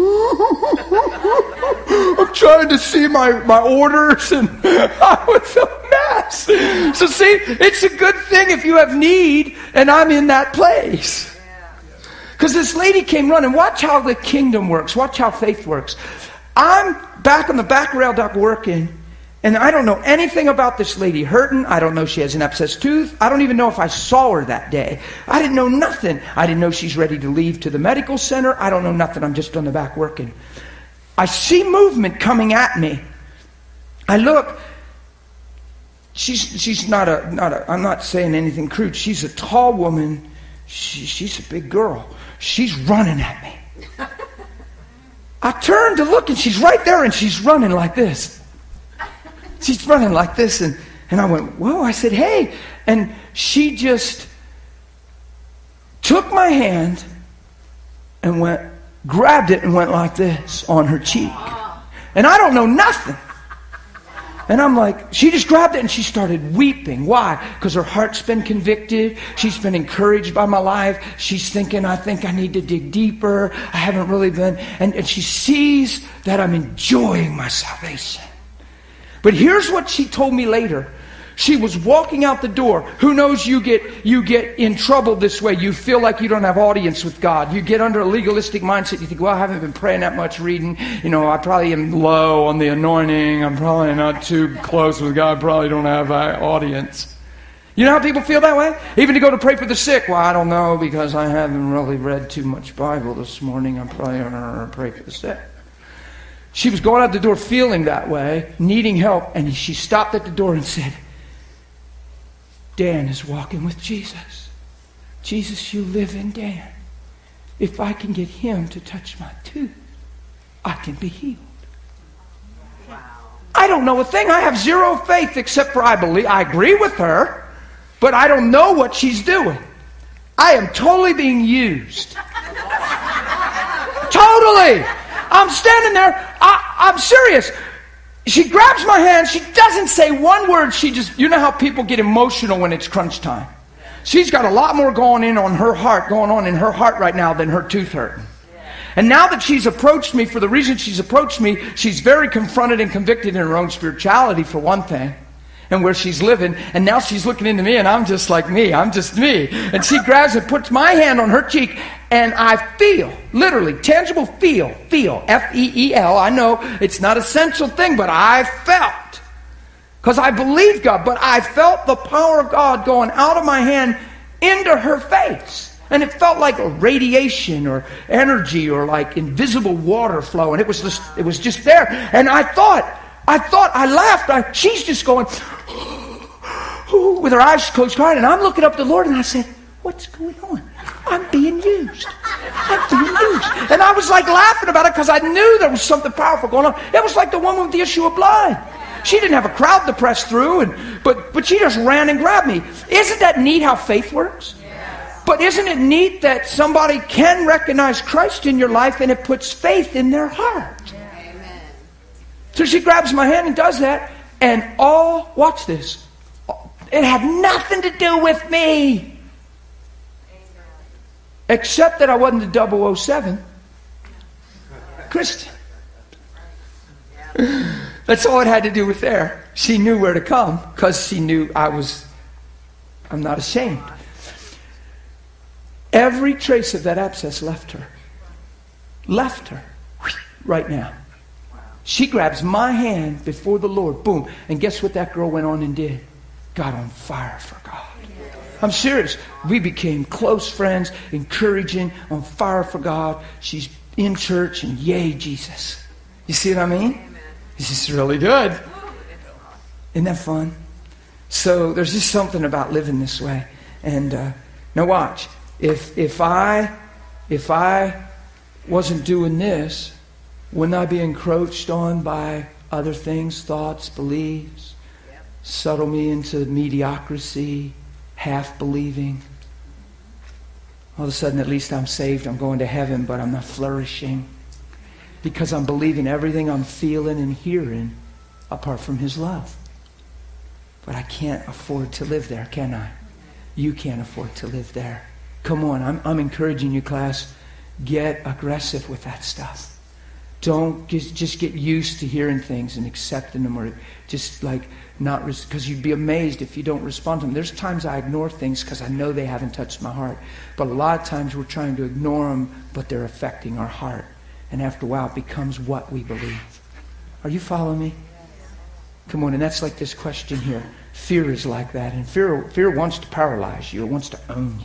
I'm trying to see my, my orders, and I was a mess. So see, it's a good thing if you have need, and I'm in that place. Because this lady came running. Watch how the kingdom works. Watch how faith works. I'm back on the back rail dock working, and I don't know anything about this lady hurting. I don't know she has an abscessed tooth. I don't even know if I saw her that day. I didn't know nothing. I didn't know she's ready to leave to the medical center. I don't know nothing. I'm just on the back working. I see movement coming at me. I look. She's she's not a not a. I'm not saying anything crude. She's a tall woman. She, she's a big girl. She's running at me. I turned to look, and she's right there, and she's running like this. She's running like this, and, and I went, whoa. I said, hey. And she just took my hand and went, grabbed it and went like this on her cheek. And I don't know nothing. And I'm like, she just grabbed it and she started weeping. Why? Because her heart's been convicted. She's been encouraged by my life. She's thinking, I think I need to dig deeper. I haven't really been. And, and she sees that I'm enjoying my salvation. But here's what she told me later. She was walking out the door. Who knows, you get you get in trouble this way. You feel like you don't have audience with God. You get under a legalistic mindset. You think, well, I haven't been praying that much, reading. You know, I probably am low on the anointing. I'm probably not too close with God. I probably don't have an audience. You know how people feel that way? Even to go to pray for the sick. Well, I don't know because I haven't really read too much Bible this morning. I'm probably going to pray for the sick. She was going out the door feeling that way, needing help. And she stopped at the door and said, Dan is walking with Jesus. Jesus, you live in Dan. If I can get him to touch my tooth, I can be healed. Wow. I don't know a thing. I have zero faith except for I believe. I agree with her, but I don't know what she's doing. I am totally being used. Totally. I'm standing there. I, I'm serious. She grabs my hand. She doesn't say one word. She just, you know how people get emotional when it's crunch time. She's got a lot more going in on her heart, going on in her heart right now than her tooth hurting. And now that she's approached me, for the reason she's approached me, she's very confronted and convicted in her own spirituality, for one thing. and where she's living. And now she's looking into me, and I'm just like me. I'm just me. And she grabs and puts my hand on her cheek, and I feel, literally, tangible feel, feel, F E E L. I know it's not an essential thing, but I felt, because I believed God, but I felt the power of God going out of my hand into her face. And it felt like a radiation or energy or like invisible water flow. And it was just, it was just there. And I thought, I thought, I laughed. I, she's just going, with her eyes closed, crying. And I'm looking up to the Lord, and I said, what's going on? I'm being used. I'm being used. And I was like laughing about it because I knew there was something powerful going on. It was like the woman with the issue of blood. She didn't have a crowd to press through, and but but she just ran and grabbed me. Isn't that neat how faith works? But isn't it neat that somebody can recognize Christ in your life and it puts faith in their heart? Amen. So she grabs my hand and does that, and all, watch this, it had nothing to do with me. Except that I wasn't the double oh seven Christian. That's all it had to do with there. She knew where to come because she knew I was, I'm not ashamed. Every trace of that abscess left her. Left her. Right now. She grabs my hand before the Lord. Boom. And guess what that girl went on and did? Got on fire for God. I'm serious. We became close friends, encouraging, on fire for God. She's in church, and yay, Jesus. You see what I mean? This is really good. Isn't that fun? So there's just something about living this way. And uh, now watch. If if I if I wasn't doing this, wouldn't I be encroached on by other things, thoughts, beliefs, yep. Settle me into mediocrity, half believing? All of a sudden, at least I'm saved, I'm going to heaven, but I'm not flourishing because I'm believing everything I'm feeling and hearing apart from His love. But I can't afford to live there, can I? You can't afford to live there. Come on, I'm, I'm encouraging you, class. Get aggressive with that stuff. Don't just, just get used to hearing things and accepting them, or just like not, because you'd be amazed if you don't respond to them. There's times I ignore things because I know they haven't touched my heart. But a lot of times we're trying to ignore them, but they're affecting our heart. And after a while, it becomes what we believe. Are you following me? Come on, and that's like this question here. Fear is like that, and fear, fear wants to paralyze you. It wants to own you.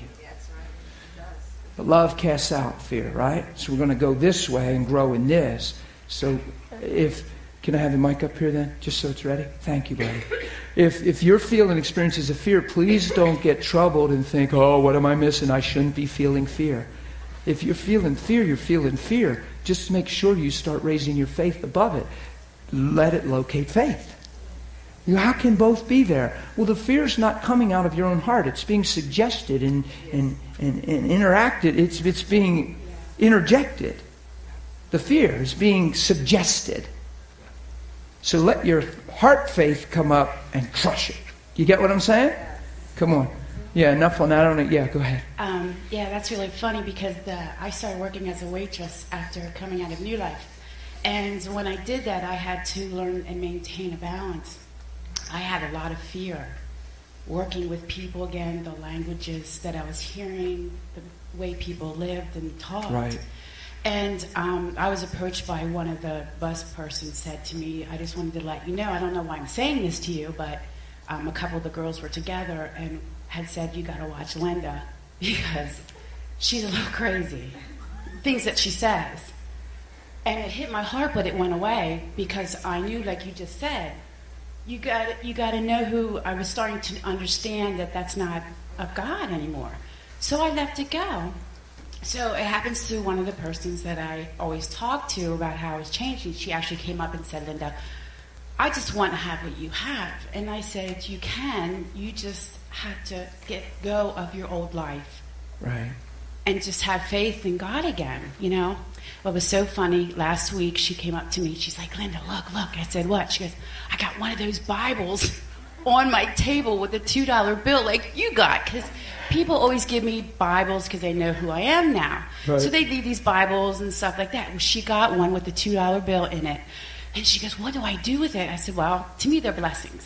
But love casts out fear, right? So we're going to go this way and grow in this. So if, can I have the mic up here then? Just so it's ready? Thank you, buddy. If if you're feeling experiences of fear, please don't get troubled and think, oh, what am I missing? I shouldn't be feeling fear. If you're feeling fear, you're feeling fear. Just make sure you start raising your faith above it. Let it locate faith. You know, how can both be there? Well, the fear's not coming out of your own heart. It's being suggested and and, and, and interacted. It's it's being interjected. The fear is being suggested. So let your heart faith come up and crush it. You get what I'm saying? Come on. Yeah, enough on that. I don't know. Yeah, go ahead. Um, yeah, that's really funny because the, I started working as a waitress after coming out of New Life. And when I did that, I had to learn and maintain a balance. I had a lot of fear working with people again, the languages that I was hearing, the way people lived and talked. Right. And um, I was approached by one of the bus persons, said to me, I just wanted to let you know, I don't know why I'm saying this to you, but um, a couple of the girls were together and had said, you got to watch Linda because she's a little crazy. Things that she says. And it hit my heart, but it went away because I knew, like you just said, You got you got to know who. I was starting to understand that that's not of God anymore. So I let it go. So it happens to one of the persons that I always talk to about how I was changing. She actually came up and said, Linda, I just want to have what you have. And I said, you can. You just have to get go of your old life. Right. And just have faith in God again, you know. What was so funny, last week she came up to me, she's like, Linda, look, look. I said, what? She goes, I got one of those Bibles on my table with a two dollar bill like you got. Because people always give me Bibles because they know who I am now. Right. So they leave these Bibles and stuff like that. Well, she got one with a two dollar bill in it. And she goes, what do I do with it? I said, well, to me they're blessings.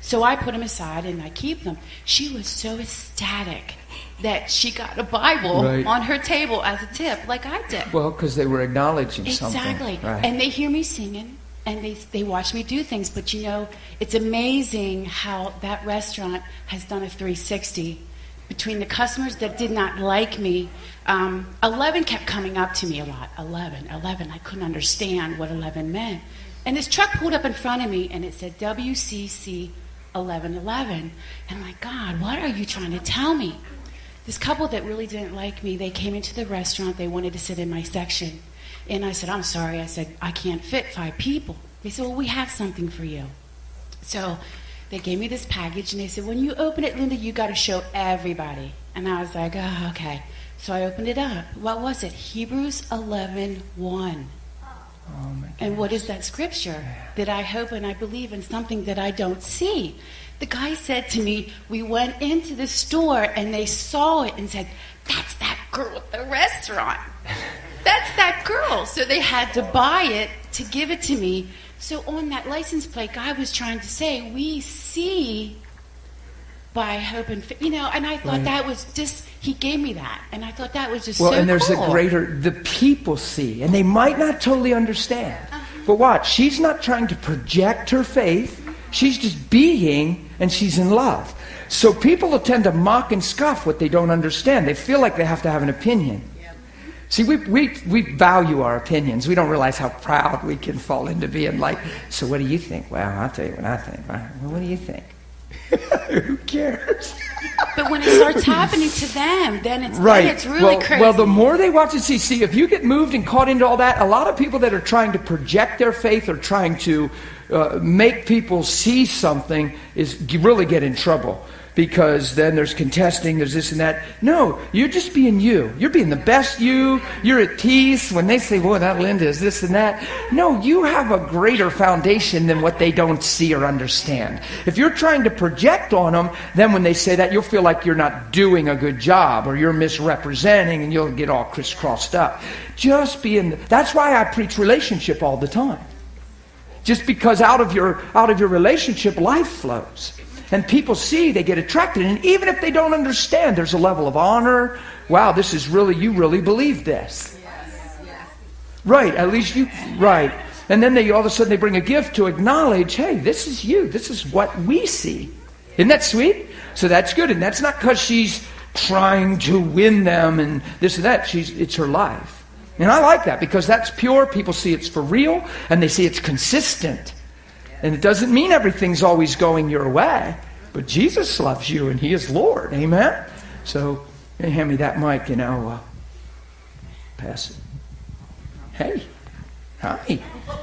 So I put them aside and I keep them. She was so ecstatic that she got a Bible Right. on her table as a tip, like I did. Well, because they were acknowledging something. Exactly. Right. And they hear me singing, and they they watch me do things. But, you know, it's amazing how that restaurant has done a three sixty between the customers that did not like me. Um, eleven kept coming up to me a lot. eleven, eleven. I couldn't understand what eleven meant. And this truck pulled up in front of me, and it said W C C eleven eleven. And I'm like, God, what are you trying to tell me? This couple that really didn't like me, they came into the restaurant. They wanted to sit in my section. And I said, I'm sorry. I said, I can't fit five people. They said, well, we have something for you. So they gave me this package, and they said, when you open it, Linda, you got to show everybody. And I was like, oh, okay. So I opened it up. What was it? Hebrews eleven one. Oh, my And what is that scripture? That I hope and I believe in something that I don't see. The guy said to me, we went into the store and they saw it and said, that's that girl at the restaurant. That's that girl. So they had to buy it to give it to me. So on that license plate, God was trying to say, we see by hope and faith. You know, and I thought Right. that was just, he gave me that. And I thought that was just Well, so and there's cool. a greater, the people see, and they might not totally understand. But watch, she's not trying to project her faith. She's just being, and she's in love. So people will tend to mock and scoff what they don't understand. They feel like they have to have an opinion. See, we, we, we value our opinions. We don't realize how proud we can fall into being like, so what do you think? Well, I'll tell you what I think. Well, what do you think? Who cares? But when it starts happening to them, then it's, Right. then it's really well, crazy. well, the more they watch and see, see, if you get moved and caught into all that, a lot of people that are trying to project their faith or trying to uh, make people see something is really get in trouble. Because then there's contesting, there's this and that. No, you're just being you. You're being the best you. You're at peace. When they say, boy, that Linda is this and that. No, you have a greater foundation than what they don't see or understand. If you're trying to project on them, then when they say that, you'll feel like you're not doing a good job or you're misrepresenting and you'll get all crisscrossed up. Just being, that's why I preach relationship all the time. Just because out of your, out of your relationship, life flows. And people see, they get attracted. And even if they don't understand, there's a level of honor. Wow, this is really, you really believe this. Yes, yes. Right, at least you, right. And then they all of a sudden they bring a gift to acknowledge, hey, this is you. This is what we see. Isn't that sweet? So that's good. And that's not because she's trying to win them and this and that. She's, it's her life. And I like that because that's pure. People see it's for real and they see it's consistent. And it doesn't mean everything's always going your way. But Jesus loves you and He is Lord. Amen? So, hand me that mic and I'll uh, pass it. Hey. Hi.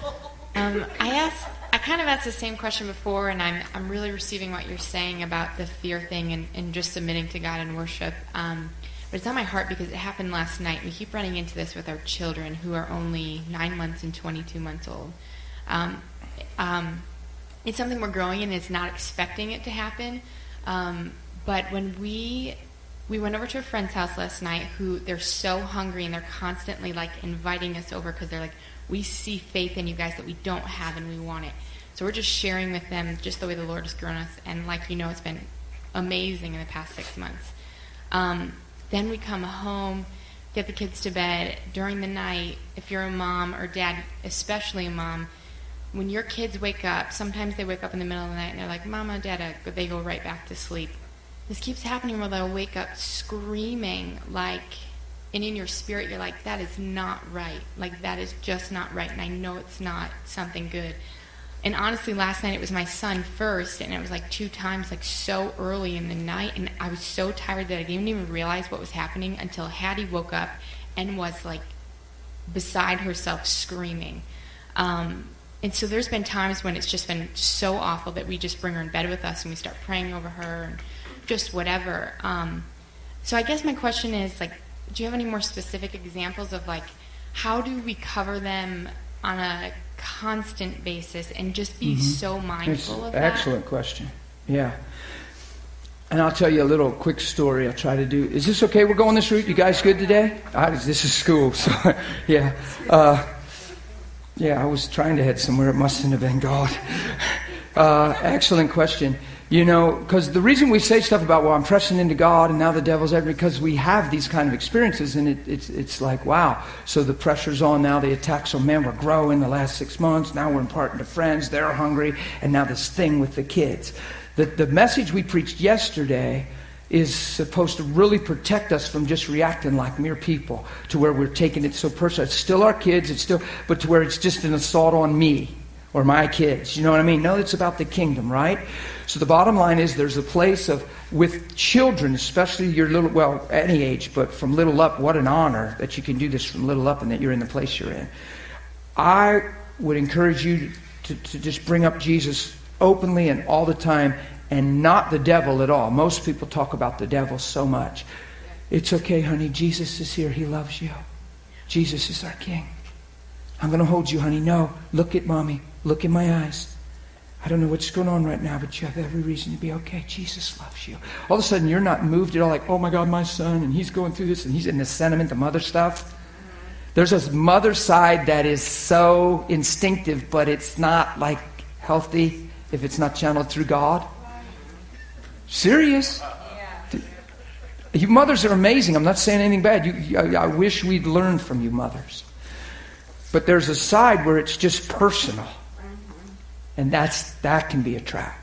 Um, I asked, I kind of asked the same question before, and I'm I'm really receiving what you're saying about the fear thing and, and just submitting to God in worship. Um, but it's on my heart because it happened last night. We keep running into this with our children who are only nine months and twenty-two months old. Um, um, it's something we're growing in. It's not expecting it to happen. Um, but when we we went over to a friend's house last night who they're so hungry and they're constantly like inviting us over because they're like, we see faith in you guys that we don't have and we want it. So we're just sharing with them just the way the Lord has grown us. And like you know, it's been amazing in the past six months. Um, then we come home, get the kids to bed. During the night, if you're a mom or dad, especially a mom, when your kids wake up, sometimes they wake up in the middle of the night and they're like, Mama, Dada, they go right back to sleep. This keeps happening where they'll wake up screaming like, and in your spirit you're like, that is not right. Like, that is just not right. And I know it's not something good. And honestly, last night it was my son first, and it was like two times, like so early in the night, and I was so tired that I didn't even realize what was happening until Hattie woke up and was like beside herself screaming. Um, and so there's been times when it's just been so awful that we just bring her in bed with us and we start praying over her and just whatever. Um, so I guess my question is, like, do you have any more specific examples of, like, how do we cover them on a constant basis and just be mm-hmm. so mindful it's of an that? Excellent question. Yeah. And I'll tell you a little quick story I'll try to do. Is this okay? We're going this route? You guys good today? I, this is school, so yeah. Uh, yeah, I was trying to head somewhere. It mustn't have been God. Uh, excellent question. You know, because the reason we say stuff about, well, I'm pressing into God and now the devil's everywhere, because we have these kind of experiences, and it, it's it's like, wow, so the pressure's on now, the attacks, so man, we're growing the last six months, now we're imparting to friends, they're hungry, and now this thing with the kids. The, the message we preached yesterday is supposed to really protect us from just reacting like mere people, to where we're taking it so personal. It's still our kids, it's still, but to where it's just an assault on me or my kids. You know what I mean? No, it's about the kingdom, right? So the bottom line is there's a place of, with children, especially your little, well, any age, but from little up, what an honor that you can do this from little up and that you're in the place you're in. I would encourage you to, to just bring up Jesus openly and all the time, and not the devil at all. Most people talk about the devil so much. It's okay, honey. Jesus is here. He loves you. Jesus is our King. I'm going to hold you, honey. No, look at mommy. Look in my eyes. I don't know what's going on right now, but you have every reason to be okay. Jesus loves you. All of a sudden, you're not moved at all like, oh my God, my son, and he's going through this, and he's in the sentiment, the mother stuff. There's this mother side that is so instinctive, but it's not like healthy if it's not channeled through God. Serious. You mothers are amazing. I'm not saying anything bad. You, you, I, I wish we'd learned from you mothers. But there's a side where it's just personal. And that's that can be a trap.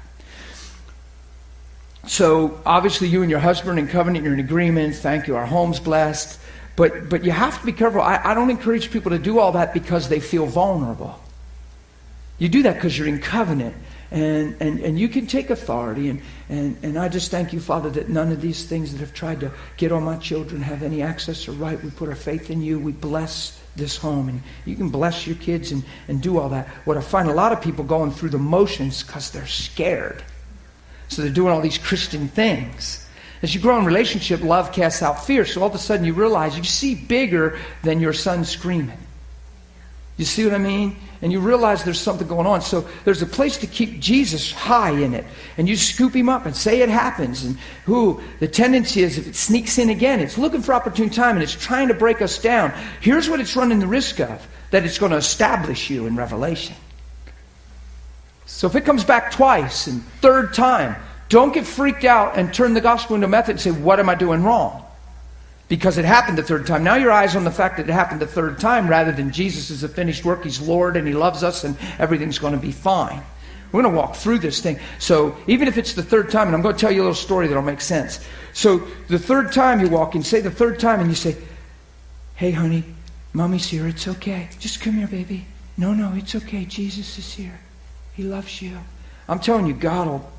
So obviously you and your husband in covenant, you're in agreement. Thank you. Our home's blessed. But but you have to be careful. I, I don't encourage people to do all that because they feel vulnerable. You do that because you're in covenant. And, and and you can take authority. And, and, and I just thank you, Father, that none of these things that have tried to get on my children have any access or right. We put our faith in you. We bless this home, and you can bless your kids and, and do all that. What I find a lot of people going through the motions because they're scared. So they're doing all these Christian things. As you grow in relationship, love casts out fear. So all of a sudden you realize you see bigger than your son screaming. You see what I mean? And you realize there's something going on. So there's a place to keep Jesus high in it. And you scoop him up and say it happens. And who the tendency is, if it sneaks in again, it's looking for opportune time and it's trying to break us down. Here's what it's running the risk of, that it's going to establish you in Revelation. So if it comes back twice and third time, don't get freaked out and turn the gospel into a method and say, what am I doing wrong? Because it happened the third time. Now your eyes on the fact that it happened the third time rather than Jesus is a finished work. He's Lord and he loves us and everything's going to be fine. We're going to walk through this thing. So even if it's the third time, and I'm going to tell you a little story that will make sense. So the third time you walk in, say the third time and you say, hey honey, mommy's here. It's okay. Just come here, baby. No, no, it's okay. Jesus is here. He loves you. I'm telling you, God will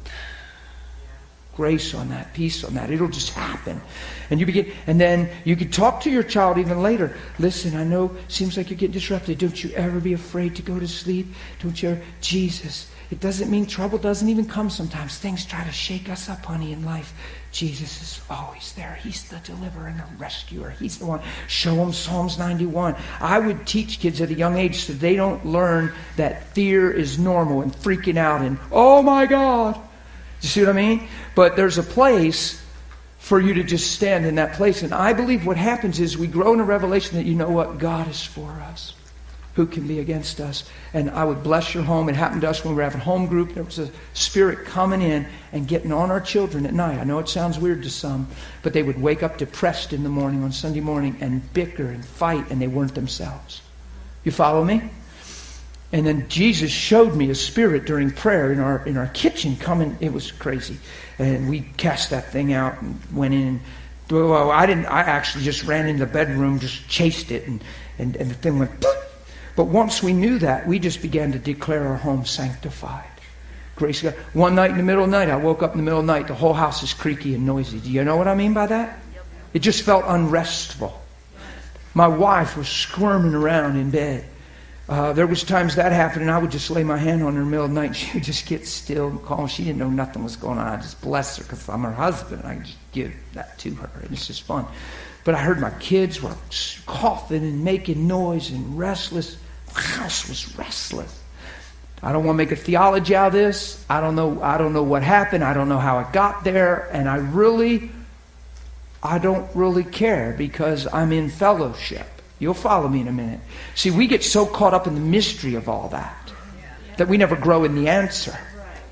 grace on that, peace on that. It'll just happen. And you begin, and then you can talk to your child even later. Listen, I know it seems like you're getting disrupted. Don't you ever be afraid to go to sleep. Don't you ever, Jesus. It doesn't mean trouble doesn't even come sometimes. Things try to shake us up, honey, in life. Jesus is always there. He's the deliverer and the rescuer. He's the one. Show them Psalms ninety-one. I would teach kids at a young age so they don't learn that fear is normal and freaking out and, oh my God. You see what I mean? But there's a place for you to just stand in that place. And I believe what happens is we grow in a revelation that you know what? God is for us. Who can be against us? And I would bless your home. It happened to us when we were having home group. There was a spirit coming in and getting on our children at night. I know it sounds weird to some, but they would wake up depressed in the morning on Sunday morning and bicker and fight, and they weren't themselves. You follow me? And then Jesus showed me a spirit during prayer in our in our kitchen coming. It was crazy. And we cast that thing out and went in. Well, I didn't. I actually just ran into the bedroom, just chased it, and, and, and the thing went. But once we knew that, we just began to declare our home sanctified. Grace God. One night in the middle of the night, I woke up in the middle of the night. The whole house is creaky and noisy. Do you know what I mean by that? It just felt unrestful. My wife was squirming around in bed. Uh, there was times that happened, and I would just lay my hand on her in the middle of the night, and she would just get still and calm. She didn't know nothing was going on. I just bless her because I'm her husband. I just give that to her, and it's just fun. But I heard my kids were coughing and making noise and restless. The house was restless. I don't want to make a theology out of this. I don't know. I don't know what happened. I don't know how it got there, and I really, I don't really care because I'm in fellowship. You'll follow me in a minute. See, we get so caught up in the mystery of all that that we never grow in the answer.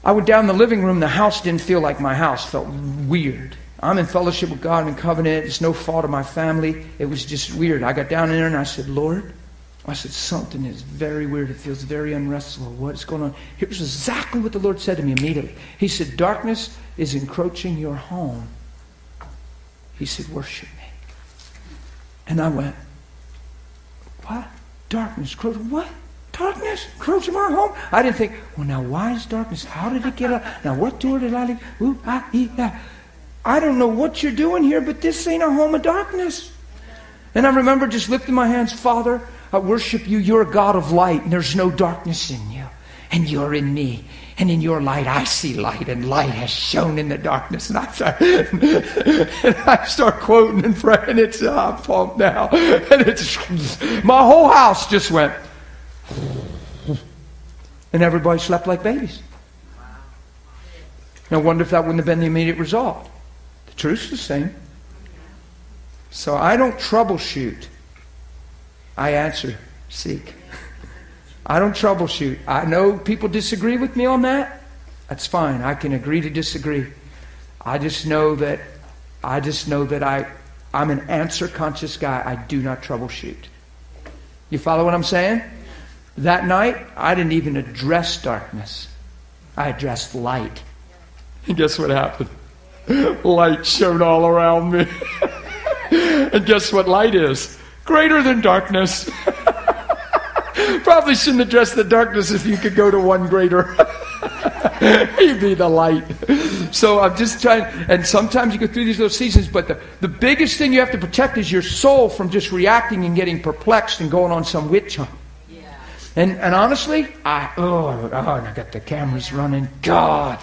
I went down in the living room. The house didn't feel like my house. It felt weird. I'm in fellowship with God. I'm in covenant. It's no fault of my family. It was just weird. I got down in there and I said, Lord, I said, something is very weird. It feels very unrestful. What is going on? Here's exactly what the Lord said to me immediately. He said, darkness is encroaching your home. He said, worship me. And I went, what? Darkness, what? Darkness, encroaching our home? I didn't think, well, now why is darkness? How did it get up? Now what door did I leave? Ooh, ah, ee, ah. I don't know what you're doing here, but this ain't a home of darkness. And I remember just lifting my hands, Father, I worship you. You're a God of light, and there's no darkness in you. And you're in me. And in your light, I see light, and light has shone in the darkness. And I start, and I start quoting and praying. It's uh, I'm pumped now. And it's my whole house just went. And everybody slept like babies. I wonder if that wouldn't have been the immediate result. The truth's the same. So I don't troubleshoot. I answer, seek. I don't troubleshoot. I know people disagree with me on that. That's fine. I can agree to disagree. I just know that I just know that I I'm an answer conscious guy. I do not troubleshoot. You follow what I'm saying? That night, I didn't even address darkness. I addressed light. And guess what happened? Light shone all around me. And guess what light is? Greater than darkness. Probably shouldn't address the darkness if you could go to one greater. You'd be the light. So I'm just trying, and sometimes you go through these little seasons, but the, the biggest thing you have to protect is your soul from just reacting and getting perplexed and going on some witch hunt. And and honestly, I oh, oh and I got the cameras running. God.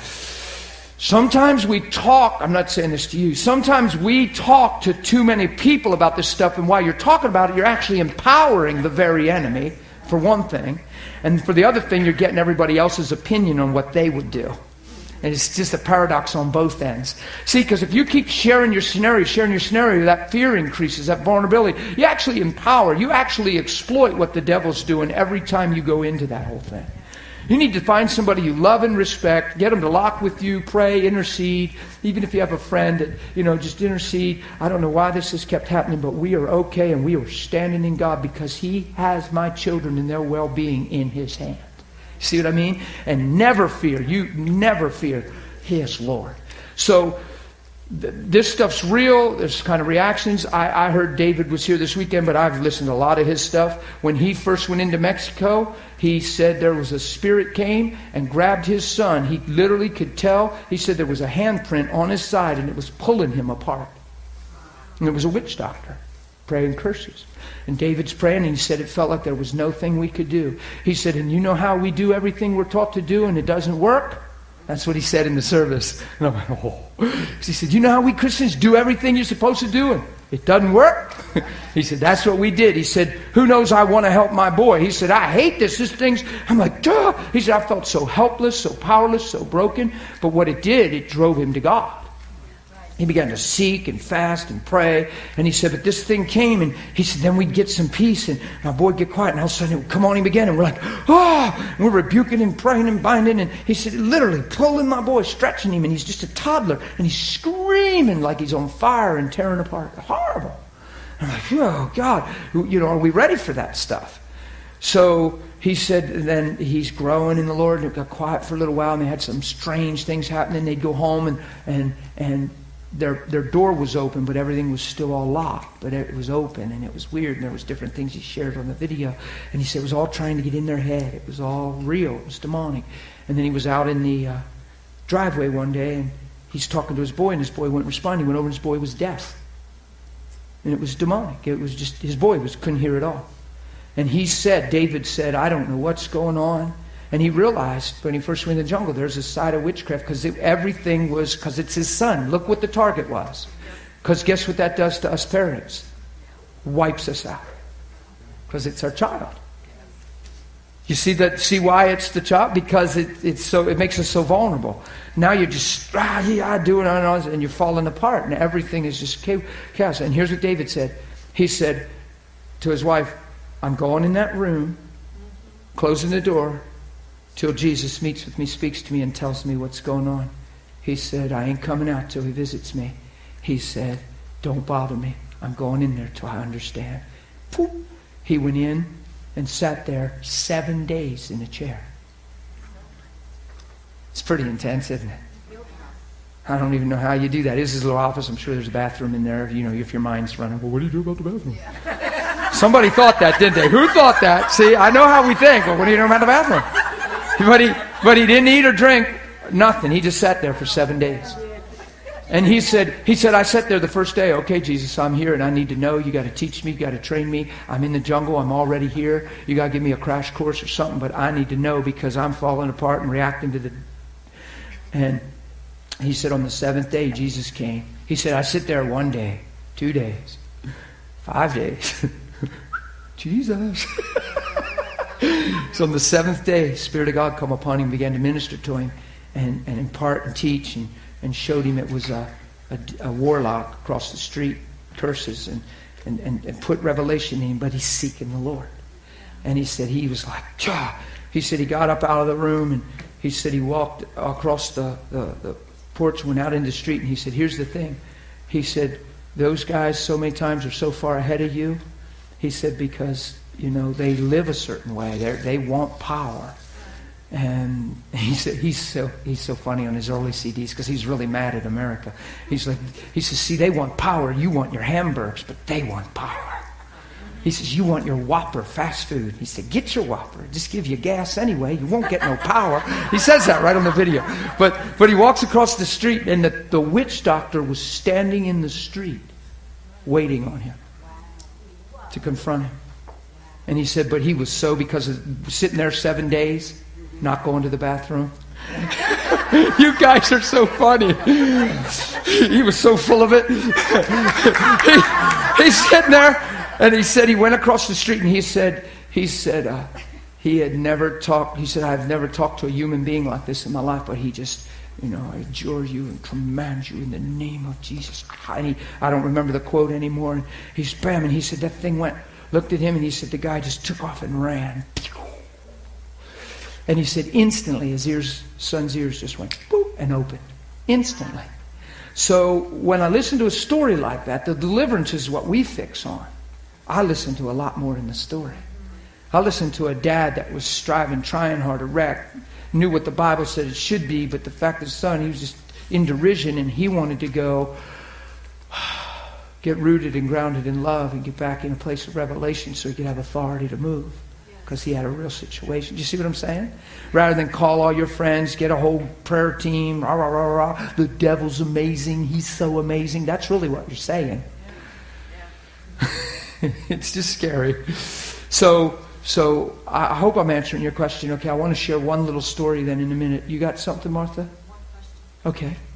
Sometimes we talk, I'm not saying this to you, sometimes we talk to too many people about this stuff, and while you're talking about it, you're actually empowering the very enemy, for one thing. And for the other thing, you're getting everybody else's opinion on what they would do. And it's just a paradox on both ends. See, because if you keep sharing your scenario, sharing your scenario, that fear increases, that vulnerability. You actually empower, you actually exploit what the devil's doing every time you go into that whole thing. You need to find somebody you love and respect, get them to lock with you, pray, intercede. Even if you have a friend that, you know, just intercede. I don't know why this has kept happening, but we are okay and we are standing in God because He has my children and their well-being in His hand. See what I mean? And never fear. You never fear. He is Lord. So th- this stuff's real. There's kind of reactions. I, I heard David was here this weekend, but I've listened to a lot of his stuff. When he first went into Mexico, he said there was a spirit came and grabbed his son. He literally could tell. He said there was a handprint on his side and it was pulling him apart. And it was a witch doctor praying curses. And David's praying, and he said it felt like there was no thing we could do. He said, and you know how we do everything we're taught to do and it doesn't work? That's what he said in the service. And I went, oh. He said, you know how we Christians do everything you're supposed to do and it doesn't work? He said, that's what we did. He said, who knows, I want to help my boy. He said, I hate this. This thing's, I'm like, duh. He said, I felt so helpless, so powerless, so broken. But what it did, it drove him to God. He began to seek and fast and pray. And he said, but this thing came, and he said, then we'd get some peace, and my boy would get quiet, and all of a sudden it would come on him again, and we're like, oh, and we're rebuking and praying and binding. And he said, literally pulling my boy, stretching him, and he's just a toddler, and he's screaming like he's on fire and tearing apart. Horrible. I'm like, oh, God, you know, are we ready for that stuff? So he said, then he's growing in the Lord, and it got quiet for a little while, and they had some strange things happening. They'd go home, and and and Their their door was open, but everything was still all locked. But it was open, and it was weird, and there was different things he shared on the video. And he said it was all trying to get in their head. It was all real. It was demonic. And then he was out in the uh, driveway one day, and he's talking to his boy, and his boy wouldn't respond. He went over, and his boy was deaf. And it was demonic. It was just, his boy was couldn't hear at all. And he said, David said, I don't know what's going on. And he realized when he first went in the jungle, there's a side of witchcraft because everything was, because it's his son. Look what the target was. Because guess what that does to us parents? Wipes us out. Because it's our child. You see that? See why it's the child? Because it, it's so, it makes us so vulnerable. Now you're just, ah, yeah, I do it, and you're falling apart, and everything is just chaos. And here's what David said. He said to his wife, I'm going in that room, closing the door, till Jesus meets with me, speaks to me, and tells me what's going on. He said, I ain't coming out till he visits me. He said, don't bother me. I'm going in there till I understand. Poof. He went in and sat there seven days in a chair. It's pretty intense, isn't it? I don't even know how you do that. This is a little office. I'm sure there's a bathroom in there. You know, if your mind's running, well, what do you do about the bathroom? Yeah. Somebody thought that, didn't they? Who thought that? See, I know how we think. Well, what do you do about the bathroom? But he, but he didn't eat or drink nothing. He just sat there for seven days. And he said, he said, I sat there the first day. Okay, Jesus, I'm here and I need to know. You got to teach me. You got to train me. I'm in the jungle. I'm already here. You got to give me a crash course or something. But I need to know because I'm falling apart and reacting to the... And he said on the seventh day, Jesus came. He said, I sit there one day, two days, five days. Jesus. So on the seventh day, Spirit of God come upon him, began to minister to him and, and impart and teach and and showed him it was a, a, a warlock across the street, curses, and, and, and, and put revelation in him, but he's seeking the Lord. And he said he was like, Chah. He said he got up out of the room, and he said he walked across the, the, the porch, went out into the street, and he said, here's the thing. He said, those guys so many times are so far ahead of you. He said, because, you know, they live a certain way. They they want power. And he said he's so he's so funny on his early C Ds because he's really mad at America. He's like he says, see, they want power, you want your hamburgers, but they want power. He says, you want your Whopper fast food. He said, get your Whopper. Just give you gas anyway. You won't get no power. He says that right on the video. But but he walks across the street, and the, the witch doctor was standing in the street waiting on him to confront him. And he said, but he was so, because of sitting there seven days, not going to the bathroom. You guys are so funny. He was so full of it. he, he's sitting there, and he said he went across the street, and he said, he said uh, he had never talked. He said, I've never talked to a human being like this in my life, but he just, you know, I adjure you and command you in the name of Jesus. And he, I don't remember the quote anymore. And he's bam, and he said that thing went. Looked at him, and he said the guy just took off and ran. And he said instantly his ears, son's ears just went boop and opened. Instantly. So when I listen to a story like that, the deliverance is what we fix on. I listen to a lot more in the story. I listened to a dad that was striving, trying hard, a wreck, knew what the Bible said it should be, but the fact that his son, he was just in derision, and he wanted to go get rooted and grounded in love and get back in a place of revelation so he could have authority to move. Because he had a real situation. Do you see what I'm saying? Rather than call all your friends, get a whole prayer team, rah, rah, rah, rah, the devil's amazing, he's so amazing. That's really what you're saying. Yeah. Yeah. It's just scary. So, so I hope I'm answering your question. Okay, I want to share one little story then in a minute. You got something, Martha? One question. Okay.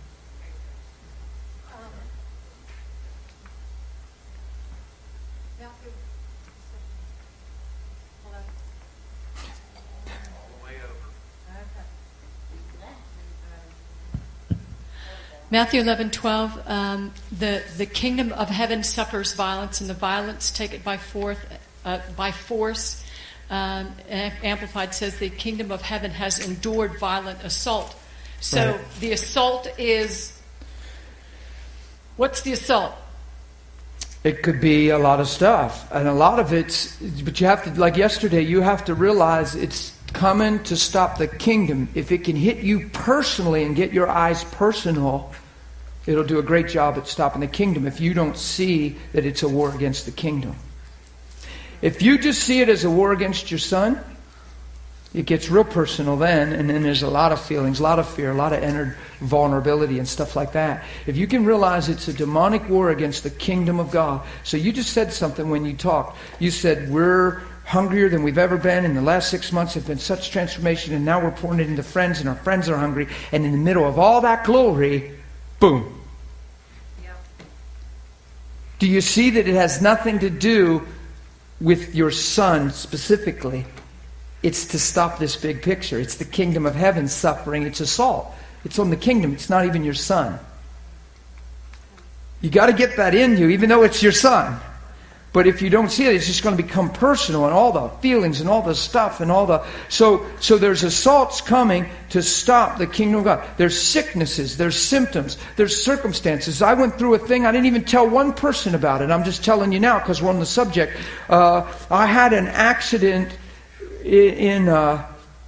Matthew eleven twelve, um, the the kingdom of heaven suffers violence, and the violence take it by force. Uh, by force, um, Amplified says the kingdom of heaven has endured violent assault. So right. The assault is, what's the assault? It could be a lot of stuff, and a lot of it's. But you have to, like yesterday, you have to realize it's coming to stop the kingdom. If it can hit you personally and get your eyes personal, it'll do a great job at stopping the kingdom if you don't see that it's a war against the kingdom. If you just see it as a war against your son, it gets real personal then, and then there's a lot of feelings, a lot of fear, a lot of entered vulnerability and stuff like that. If you can realize it's a demonic war against the kingdom of God. So you just said something when you talked. You said, we're hungrier than we've ever been. In the last six months have been such transformation, and now we're pouring it into friends, and our friends are hungry. And in the middle of all that glory, boom. Yep. Do you see that it has nothing to do with your son specifically? It's to stop this big picture. It's the kingdom of heaven suffering. It's assault. It's on the kingdom. It's not even your son. You got to get that in you, even though it's your son. But if you don't see it, it's just going to become personal, and all the feelings and all the stuff and all the... So, so there's assaults coming to stop the kingdom of God. There's sicknesses, there's symptoms, there's circumstances. I went through a thing, I didn't even tell one person about it. I'm just telling you now because we're on the subject. Uh, I had an accident in... in uh,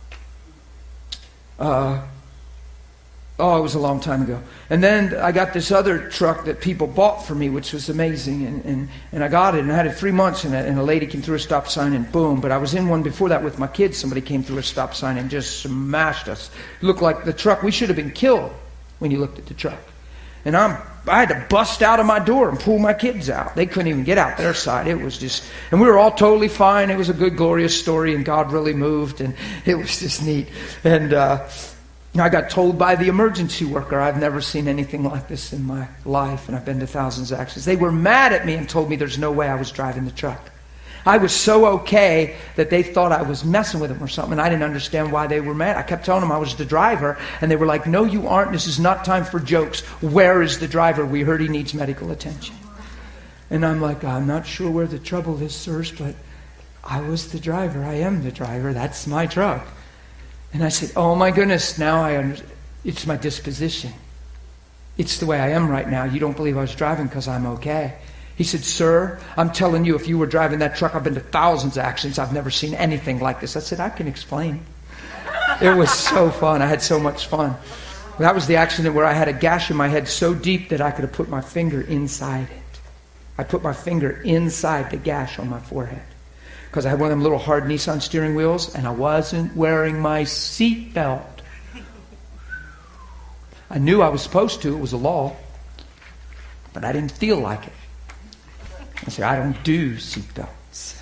uh, Oh, it was a long time ago. And then I got this other truck that people bought for me, which was amazing. And, and, and I got it, and I had it three months, and a, and a lady came through a stop sign, and boom. But I was in one before that with my kids. Somebody came through a stop sign and just smashed us. It looked like the truck. We should have been killed when you looked at the truck. And I'm, I had to bust out of my door and pull my kids out. They couldn't even get out their side. It was just, and we were all totally fine. It was a good, glorious story, and God really moved, and it was just neat. And, uh, I got told by the emergency worker, I've never seen anything like this in my life, and I've been to thousands of accidents. They were mad at me and told me there's no way I was driving the truck. I was so okay that they thought I was messing with them or something, and I didn't understand why they were mad. I kept telling them I was the driver, and they were like, no, you aren't. This is not time for jokes. Where is the driver? We heard he needs medical attention. And I'm like, I'm not sure where the trouble is, sirs, but I was the driver. I am the driver. That's my truck. And I said, oh my goodness, now I understand. It's my disposition. It's the way I am right now. You don't believe I was driving because I'm okay. He said, sir, I'm telling you, if you were driving that truck, I've been to thousands of accidents. I've never seen anything like this. I said, I can explain. It was so fun. I had so much fun. That was the accident where I had a gash in my head so deep that I could have put my finger inside it. I put my finger inside the gash on my forehead. Because I had one of them little hard Nissan steering wheels, and I wasn't wearing my seat belt. I knew I was supposed to. It was a law. But I didn't feel like it. I said, I don't do seat belts.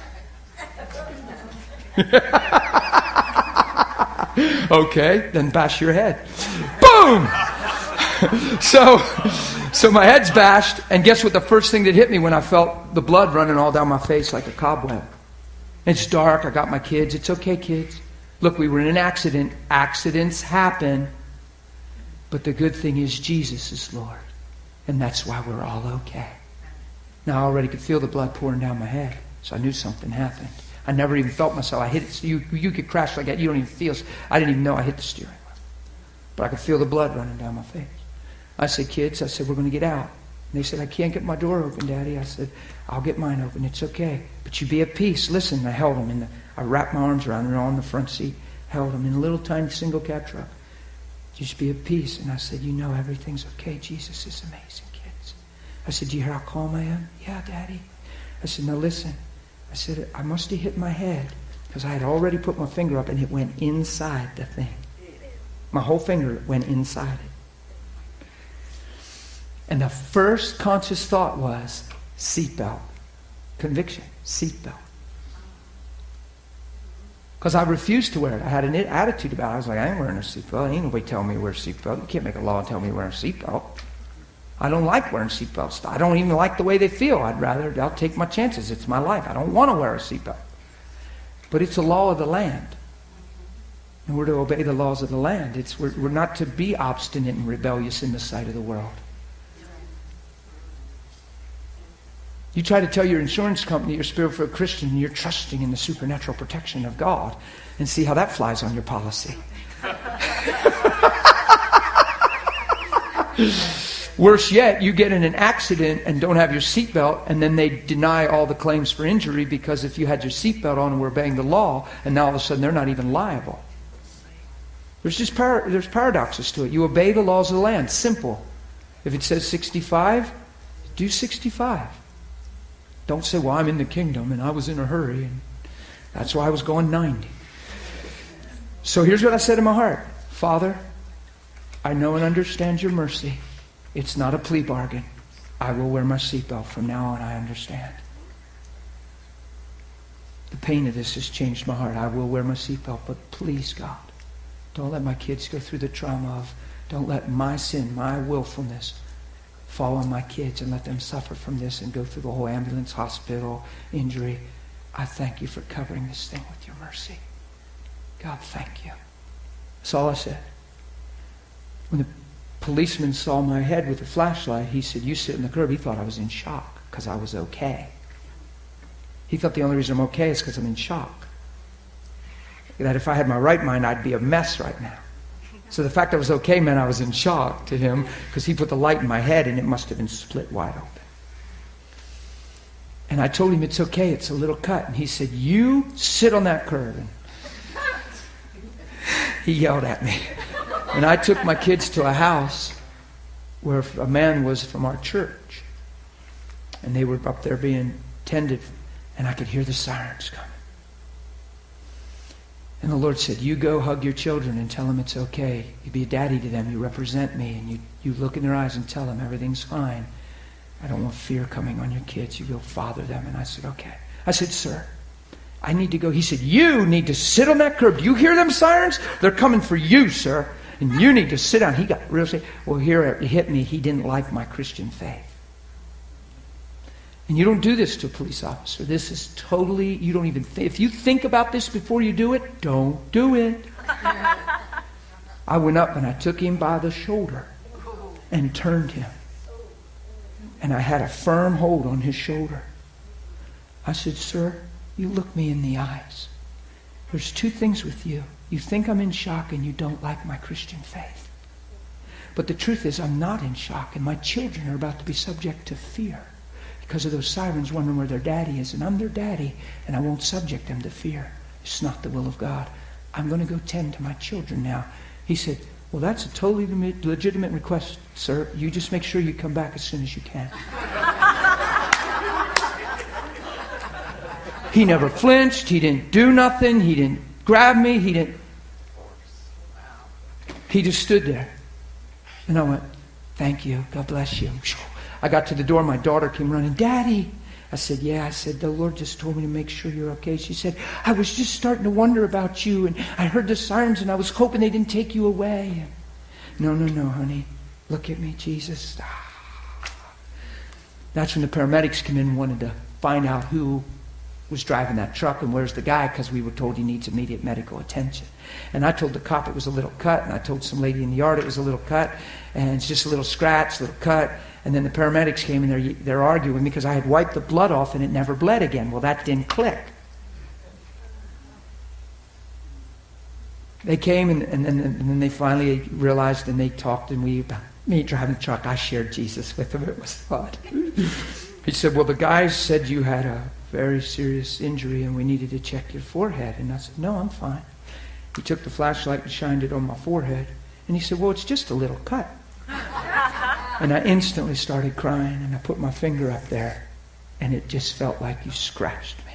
Okay, then bash your head. Boom! so, so my head's bashed, and guess what the first thing that hit me when I felt the blood running all down my face like a cobweb? It's dark. I got my kids. It's okay, kids. Look, we were in an accident. Accidents happen. But the good thing is Jesus is Lord. And that's why we're all okay. Now, I already could feel the blood pouring down my head. So I knew something happened. I never even felt myself. I hit it. You, you could crash like that. You don't even feel. I didn't even know I hit the steering wheel. But I could feel the blood running down my face. I said, kids, I said, we're going to get out. And they said, I can't get my door open, Daddy. I said, I'll get mine open. It's okay. But you be at peace. Listen, I held them. In the, I wrapped my arms around them on the front seat. Held them in a little tiny single cab truck. Just be at peace. And I said, you know everything's okay. Jesus is amazing, kids. I said, do you hear how calm I am? Yeah, Daddy. I said, now listen. I said, I must have hit my head. Because I had already put my finger up and it went inside the thing. My whole finger went inside it. And the first conscious thought was seatbelt. Conviction. Seatbelt. Because I refused to wear it. I had an attitude about it. I was like, I ain't wearing a seatbelt. Ain't nobody telling me to wear a seatbelt. You can't make a law and tell me to wear a seatbelt. I don't like wearing seatbelts. I don't even like the way they feel. I'd rather, I'll take my chances. It's my life. I don't want to wear a seatbelt. But it's a law of the land. And we're to obey the laws of the land. It's, we're, we're not to be obstinate and rebellious in the sight of the world. You try to tell your insurance company you're a spirit-filled Christian and you're trusting in the supernatural protection of God and see how that flies on your policy. Worse yet, you get in an accident and don't have your seatbelt, and then they deny all the claims for injury because if you had your seatbelt on and were obeying the law, and now all of a sudden they're not even liable. There's just par- there's paradoxes to it. You obey the laws of the land. Simple. If it says sixty-five, do sixty-five. Don't say, well, I'm in the kingdom and I was in a hurry and that's why I was going ninety. So here's what I said in my heart. Father, I know and understand your mercy. It's not a plea bargain. I will wear my seatbelt from now on. I understand. The pain of this has changed my heart. I will wear my seatbelt, but please, God, don't let my kids go through the trauma of, don't let my sin, my willfulness fall on my kids and let them suffer from this and go through the whole ambulance, hospital, injury. I thank you for covering this thing with your mercy. God, thank you. That's all I said. When the policeman saw my head with a flashlight, he said, you sit in the curb. He thought I was in shock because I was okay. He thought the only reason I'm okay is because I'm in shock. That if I had my right mind, I'd be a mess right now. So the fact I was okay meant I was in shock to him, because he put the light in my head and it must have been split wide open. And I told him, it's okay, it's a little cut. And he said, you sit on that curb. And he yelled at me. And I took my kids to a house where a man was from our church. And they were up there being tended. And I could hear the sirens coming. And the Lord said, you go hug your children and tell them it's okay. You be a daddy to them. You represent me. And you, you look in their eyes and tell them everything's fine. I don't want fear coming on your kids. You go father them. And I said, okay. I said, sir, I need to go. He said, you need to sit on that curb. Do you hear them sirens? They're coming for you, sir. And you need to sit down. He got real sick. Well, here it hit me. He didn't like my Christian faith. And you don't do this to a police officer. This is totally, you don't even think. If you think about this before you do it, don't do it. I went up and I took him by the shoulder and turned him. And I had a firm hold on his shoulder. I said, sir, you look me in the eyes. There's two things with you. You think I'm in shock and you don't like my Christian faith. But the truth is I'm not in shock, and my children are about to be subject to fear because of those sirens wondering where their daddy is. And I'm their daddy, and I won't subject them to fear. It's not the will of God. I'm going to go tend to my children now. He said, well, that's a totally legitimate request, sir. You just make sure you come back as soon as you can. He never flinched. He didn't do nothing. He didn't grab me. He didn't. He just stood there. And I went, thank you. God bless you. I got to the door. My daughter came running. Daddy. I said, yeah. I said, the Lord just told me to make sure you're okay. She said, I was just starting to wonder about you. And I heard the sirens and I was hoping they didn't take you away. No, no, no, honey. Look at me, Jesus. That's when the paramedics came in and wanted to find out who was driving that truck and where's the guy, because we were told he needs immediate medical attention. And I told the cop it was a little cut, and I told some lady in the yard it was a little cut, and it's just a little scratch, a little cut. And then the paramedics came and they're, they're arguing because I had wiped the blood off and it never bled again. Well, that didn't click. They came and, and, and, and then they finally realized, and they talked, and we, me driving the truck, I shared Jesus with them. It was fun. He said, well, the guys said you had a very serious injury and we needed to check your forehead. And I said, no, I'm fine. He took the flashlight and shined it on my forehead. And he said, well, it's just a little cut. And I instantly started crying, and I put my finger up there, and it just felt like you scratched me.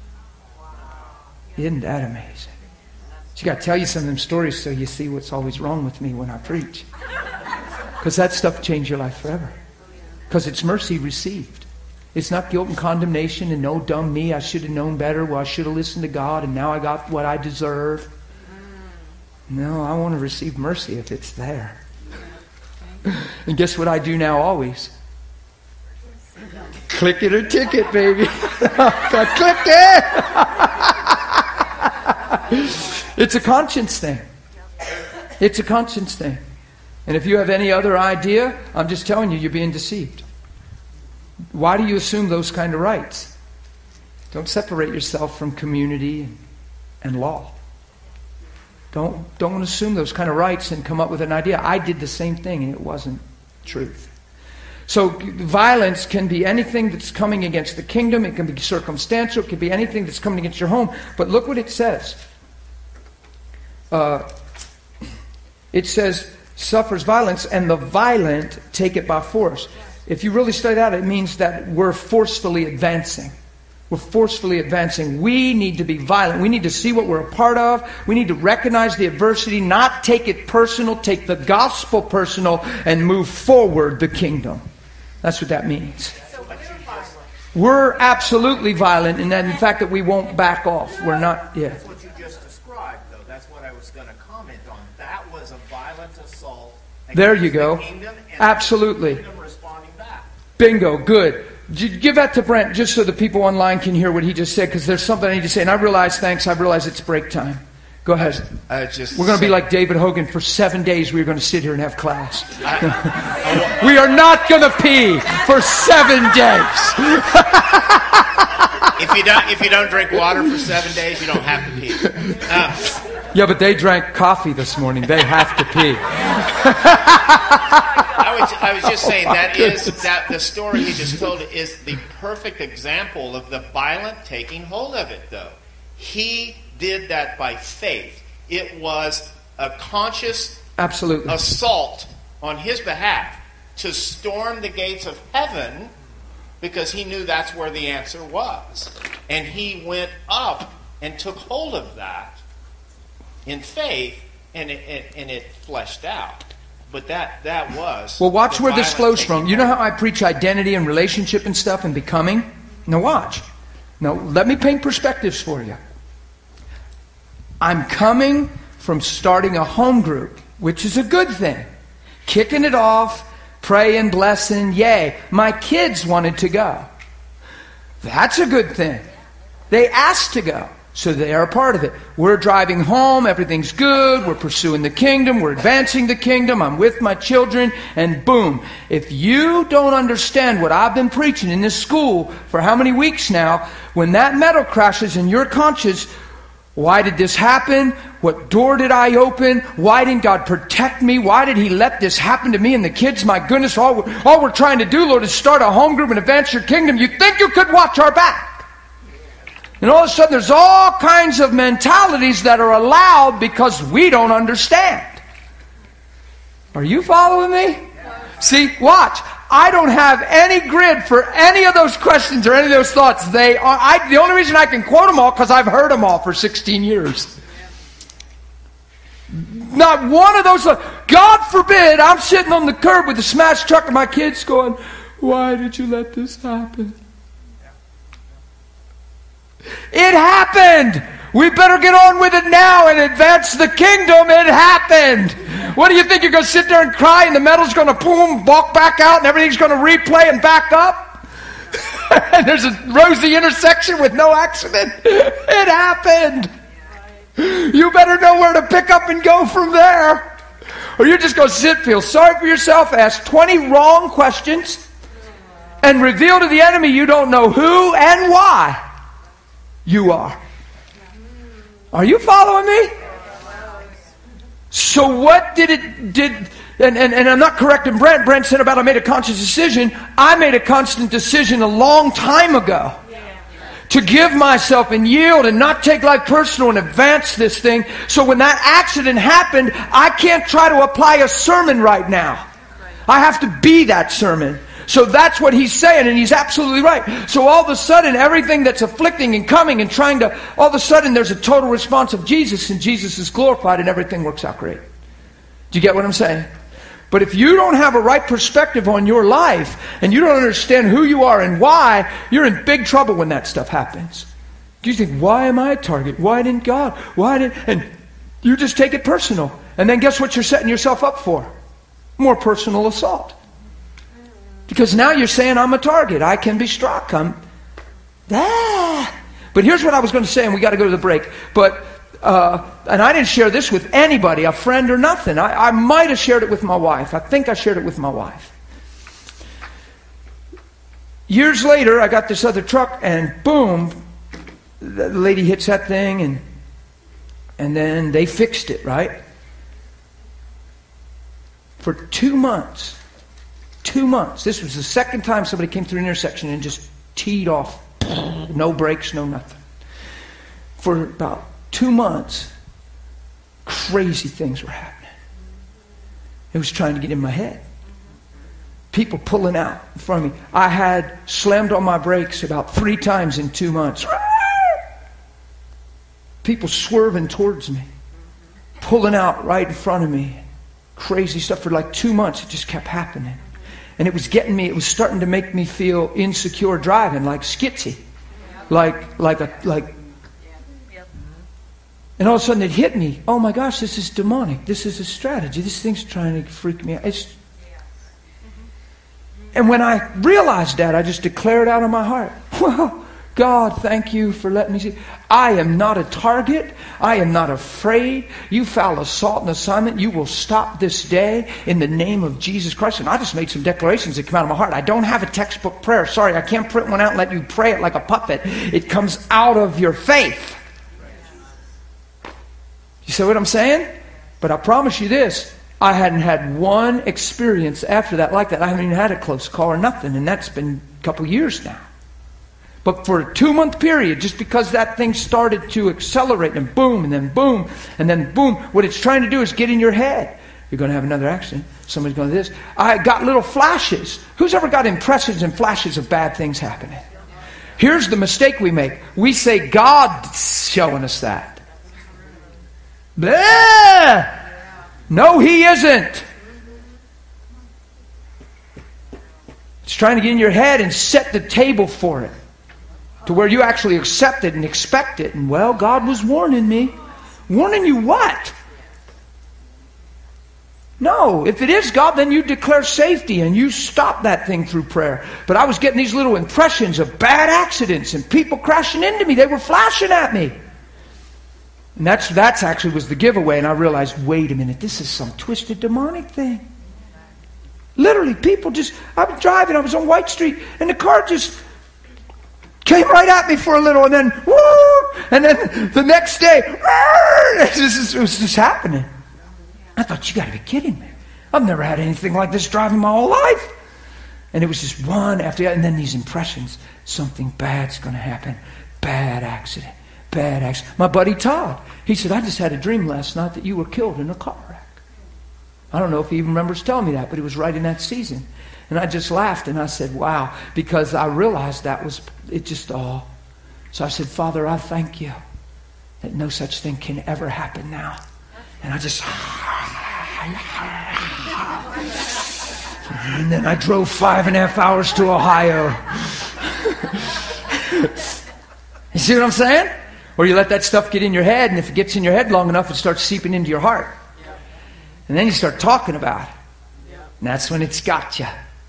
Isn't that amazing? So you got to tell you some of them stories so you see what's always wrong with me when I preach. Because that stuff changed your life forever. Because it's mercy received. It's not guilt and condemnation and no dumb me, I should have known better, well I should have listened to God and now I got what I deserve. No, I want to receive mercy if it's there. And guess what I do now always? Click it or ticket, baby. Click it. It's a conscience thing. It's a conscience thing. And if you have any other idea, I'm just telling you, you're being deceived. Why do you assume those kind of rights? Don't separate yourself from community and, and law. Don't, don't assume those kind of rights and come up with an idea. I did the same thing and it wasn't truth. So violence can be anything that's coming against the kingdom. It can be circumstantial. It can be anything that's coming against your home. But look what it says. Uh, it says, suffers violence, and the violent take it by force. If you really study that, it means that we're forcefully advancing. We're forcefully advancing. We need to be violent. We need to see what we're a part of. We need to recognize the adversity, not take it personal, take the gospel personal, and move forward the kingdom. That's what that means. So we're violent. We're absolutely violent in that, in fact, that we won't back off. We're not, yeah. That's what you just described, though. That's what I was going to comment on. That was a violent assault against There you go. the kingdom, and Absolutely. the kingdom responding back. Bingo, good. Give that to Brent just so the people online can hear what he just said, because there's something I need to say. And I realize, thanks, I realize it's break time. Go ahead. I just We're going to be like David Hogan. For seven days we're going to sit here and have class. We are not going to pee for seven days. if you don't if you don't drink water for seven days, you don't have to pee. Uh, Yeah, but they drank coffee this morning. They have to pee. I was I was just saying that is that the story he just told is the perfect example of the violent taking hold of it, though. He did that by faith. It was a conscious Absolutely. assault on his behalf to storm the gates of heaven because he knew that's where the answer was. And he went up and took hold of that in faith, and it, it, and it fleshed out. But that, that was... Well, watch the where this violent flows taking from. You know hold. how I preach identity and relationship and stuff and becoming? Now watch. Now let me paint perspectives for you. I'm coming from starting a home group, which is a good thing. Kicking it off, praying, blessing, yay. My kids wanted to go. That's a good thing. They asked to go, so they are a part of it. We're driving home, everything's good, we're pursuing the kingdom, we're advancing the kingdom, I'm with my children, and boom. If you don't understand what I've been preaching in this school for how many weeks now, when that metal crashes in your conscience, why did this happen? What door did I open? Why didn't God protect me? Why did He let this happen to me and the kids? My goodness, all we're, all we're trying to do, Lord, is start a home group and advance your kingdom. You think you could watch our back? And all of a sudden there's all kinds of mentalities that are allowed because we don't understand. Are you following me? See, watch. I don't have any grid for any of those questions or any of those thoughts. They are. I, the only reason I can quote them all because I've heard them all for sixteen years. Not one of those. God forbid I'm sitting on the curb with a smashed truck and my kids going, "Why did you let this happen?" It happened. We better get on with it now and advance the kingdom. It happened. What do you think? You're going to sit there and cry and the metal's going to boom, walk back out and everything's going to replay and back up? And there's a rosy intersection with no accident? It happened. You better know where to pick up and go from there. Or you're just going to sit, feel sorry for yourself, ask twenty wrong questions, and reveal to the enemy you don't know who and why you are. Are you following me? So what did it, did, and, and, and I'm not correcting Brent. Brent said about I made a conscious decision. I made a constant decision a long time ago to give myself and yield and not take life personal and advance this thing. So when that accident happened, I can't try to apply a sermon right now. I have to be that sermon. So that's what he's saying, and he's absolutely right. So all of a sudden, everything that's afflicting and coming and trying to, all of a sudden there's a total response of Jesus, and Jesus is glorified, and everything works out great. Do you get what I'm saying? But if you don't have a right perspective on your life, and you don't understand who you are and why, you're in big trouble when that stuff happens. You think, why am I a target? Why didn't God? Why didn't... And you just take it personal. And then guess what you're setting yourself up for? More personal assault. Because now you're saying I'm a target. I can be struck. I'm... Ah. But here's what I was going to say, and we got to go to the break. But... Uh, and I didn't share this with anybody, a friend or nothing. I, I might have shared it with my wife. I think I shared it with my wife. Years later, I got this other truck, and boom, the lady hits that thing, and and then they fixed it, right? For two months, two months. This was the second time somebody came through an intersection and just teed off. No brakes, no nothing. For about two months, crazy things were happening. It was trying to get in my head. People pulling out in front of me. I had slammed on my brakes about three times in two months. People swerving towards me. Pulling out right in front of me. Crazy stuff for like two months. It just kept happening. And it was getting me, it was starting to make me feel insecure driving, like skitsy. Like, like a, like, and all of a sudden it hit me. Oh my gosh, this is demonic. This is a strategy. This thing's trying to freak me out. It's... And when I realized that, I just declared out of my heart, well, God, thank you for letting me see. I am not a target. I am not afraid. You foul assault and assignment, you will stop this day in the name of Jesus Christ. And I just made some declarations that come out of my heart. I don't have a textbook prayer. Sorry, I can't print one out and let you pray it like a puppet. It comes out of your faith. You see what I'm saying? But I promise you this. I hadn't had one experience after that like that. I haven't even had a close call or nothing. And that's been a couple years now. But for a two-month period, just because that thing started to accelerate and boom, and then boom, and then boom, what it's trying to do is get in your head. You're going to have another accident. Somebody's going to do this. I got little flashes. Who's ever got impressions and flashes of bad things happening? Here's the mistake we make. We say God's showing us that. Blah! No, He isn't. It's trying to get in your head and set the table for it. To where you actually accept it and expect it. And well, God was warning me. Warning you what? No, if it is God, then you declare safety and you stop that thing through prayer. But I was getting these little impressions of bad accidents and people crashing into me. They were flashing at me. And that's that's actually was the giveaway. And I realized, wait a minute, this is some twisted demonic thing. Literally, people just, I was driving, I was on White Street, and the car just came right at me for a little, and then, woo! And then the next day, it, just, it was just happening. I thought, you got to be kidding me. I've never had anything like this driving my whole life. And it was just one after the other. And then these impressions, something bad's going to happen. Bad accident. Bad accident. My buddy Todd, he said, I just had a dream last night that you were killed in a car wreck. I don't know if he even remembers telling me that, but it was right in that season. And I just laughed and I said, wow, because I realized that was, it just all. So I said, Father, I thank you that no such thing can ever happen now. And I just, and then I drove five and a half hours to Ohio. You see what I'm saying? Or you let that stuff get in your head, and if it gets in your head long enough, it starts seeping into your heart. And then you start talking about it. And that's when it's got you.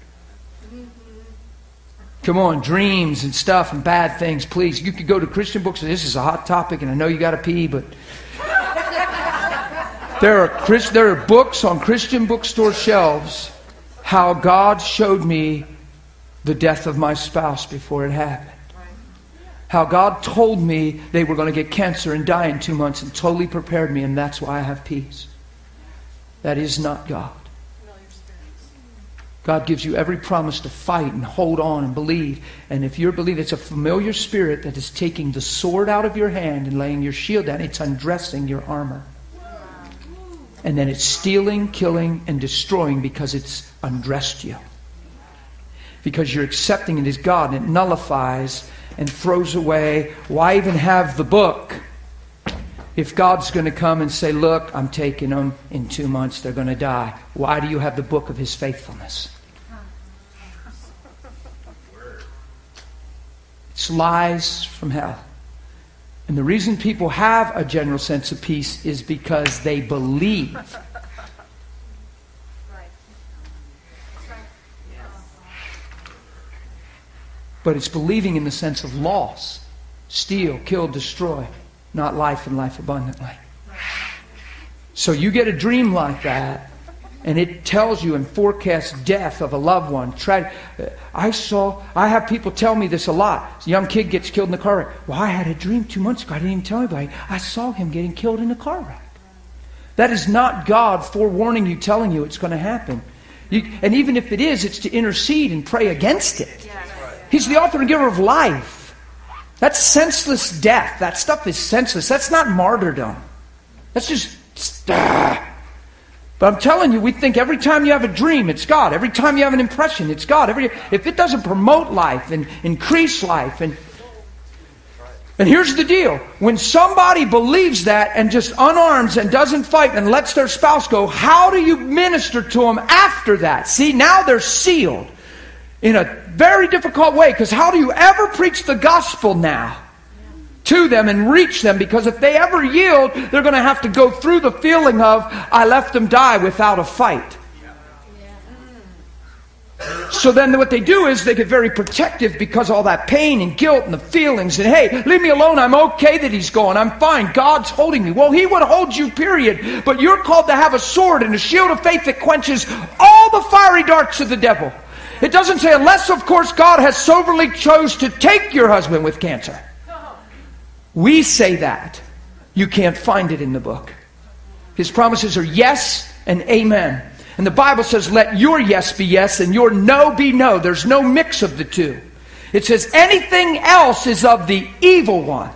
Come on, dreams and stuff and bad things, please. You could go to Christian books. This is a hot topic, and I know you got to pee, but there are Christ, there are books on Christian bookstore shelves how God showed me the death of my spouse before it happened. How God told me they were going to get cancer and die in two months and totally prepared me, and that's why I have peace. That is not God. God gives you every promise to fight and hold on and believe. And if you're believing, it's a familiar spirit that is taking the sword out of your hand and laying your shield down. It's undressing your armor. And then it's stealing, killing, and destroying because it's undressed you. Because you're accepting it as God, and it nullifies and throws away. Why even have the book if God's going to come and say, look, I'm taking them in two months, they're going to die? Why do you have the book of His faithfulness? It's lies from hell. And the reason people have a general sense of peace is because they believe. But it's believing in the sense of loss. Steal, kill, destroy. Not life and life abundantly. So you get a dream like that, and it tells you and forecasts death of a loved one. Try, I saw, I have people tell me this a lot. A young kid gets killed in a car wreck. Well, I had a dream two months ago. I didn't even tell anybody. I saw him getting killed in a car wreck. That is not God forewarning you, telling you it's going to happen. You, and even if it is, it's to intercede and pray against it. He's the author and giver of life. That's senseless death. That stuff is senseless. That's not martyrdom. That's just... Uh, but I'm telling you, we think every time you have a dream, it's God. Every time you have an impression, it's God. Every If it doesn't promote life and increase life... and And here's the deal. When somebody believes that and just unarms and doesn't fight and lets their spouse go, how do you minister to them after that? See, now they're sealed in a very difficult way, because how do you ever preach the gospel now to them and reach them? Because if they ever yield, they're going to have to go through the feeling of, I left them die without a fight. So then what they do is they get very protective because of all that pain and guilt and the feelings. And hey, leave me alone. I'm okay that he's gone. I'm fine. God's holding me. Well, he would hold you, period. But you're called to have a sword and a shield of faith that quenches all the fiery darts of the devil. It doesn't say unless, of course, God has soberly chose to take your husband with cancer. We say that. You can't find it in the book. His promises are yes and amen. And the Bible says, let your yes be yes and your no be no. There's no mix of the two. It says anything else is of the evil one.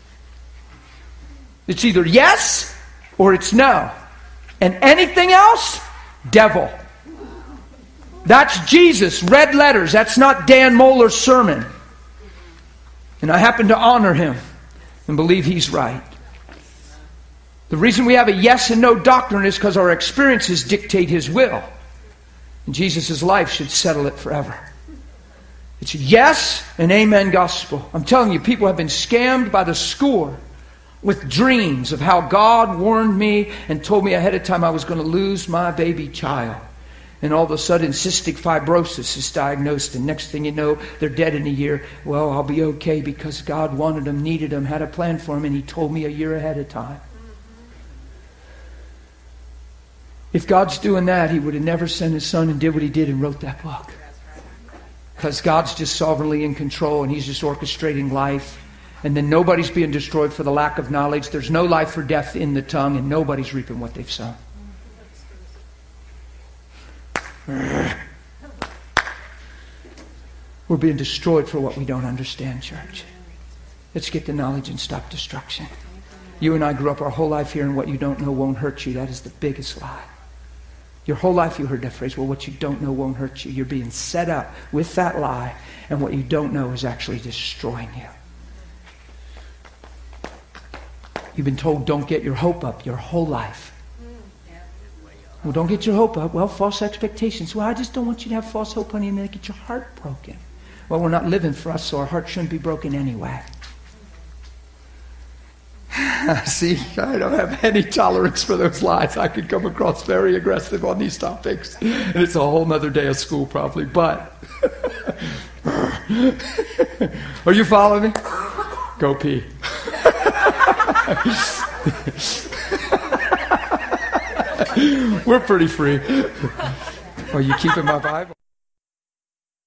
It's either yes or it's no. And anything else, devil. That's Jesus, red letters. That's not Dan Mohler's sermon. And I happen to honor him and believe he's right. The reason we have a yes and no doctrine is because our experiences dictate his will. And Jesus' life should settle it forever. It's a yes and amen gospel. I'm telling you, people have been scammed by the score with dreams of how God warned me and told me ahead of time I was going to lose my baby child. And all of a sudden, cystic fibrosis is diagnosed. And next thing you know, they're dead in a year. Well, I'll be okay because God wanted them, needed them, had a plan for them, and he told me a year ahead of time. If God's doing that, he would have never sent his son and did what he did and wrote that book. Because God's just sovereignly in control and he's just orchestrating life. And then nobody's being destroyed for the lack of knowledge. There's no life or death in the tongue and nobody's reaping what they've sown. We're being destroyed for what we don't understand, church. Let's get the knowledge and stop destruction. You and I grew up our whole life hearing what you don't know won't hurt you. That is the biggest lie. Your whole life you heard that phrase, well, what you don't know won't hurt you. You're being set up with that lie, and what you don't know is actually destroying you. You've been told don't get your hope up your whole life. Well, don't get your hope up. Well, false expectations. Well, I just don't want you to have false hope, honey, and then get your heart broken. Well, we're not living for us, so our heart shouldn't be broken anyway. See, I don't have any tolerance for those lies. I could come across very aggressive on these topics. And it's a whole other day of school probably. But, are you following me? Go pee. We're pretty free. Are you keeping my Bible?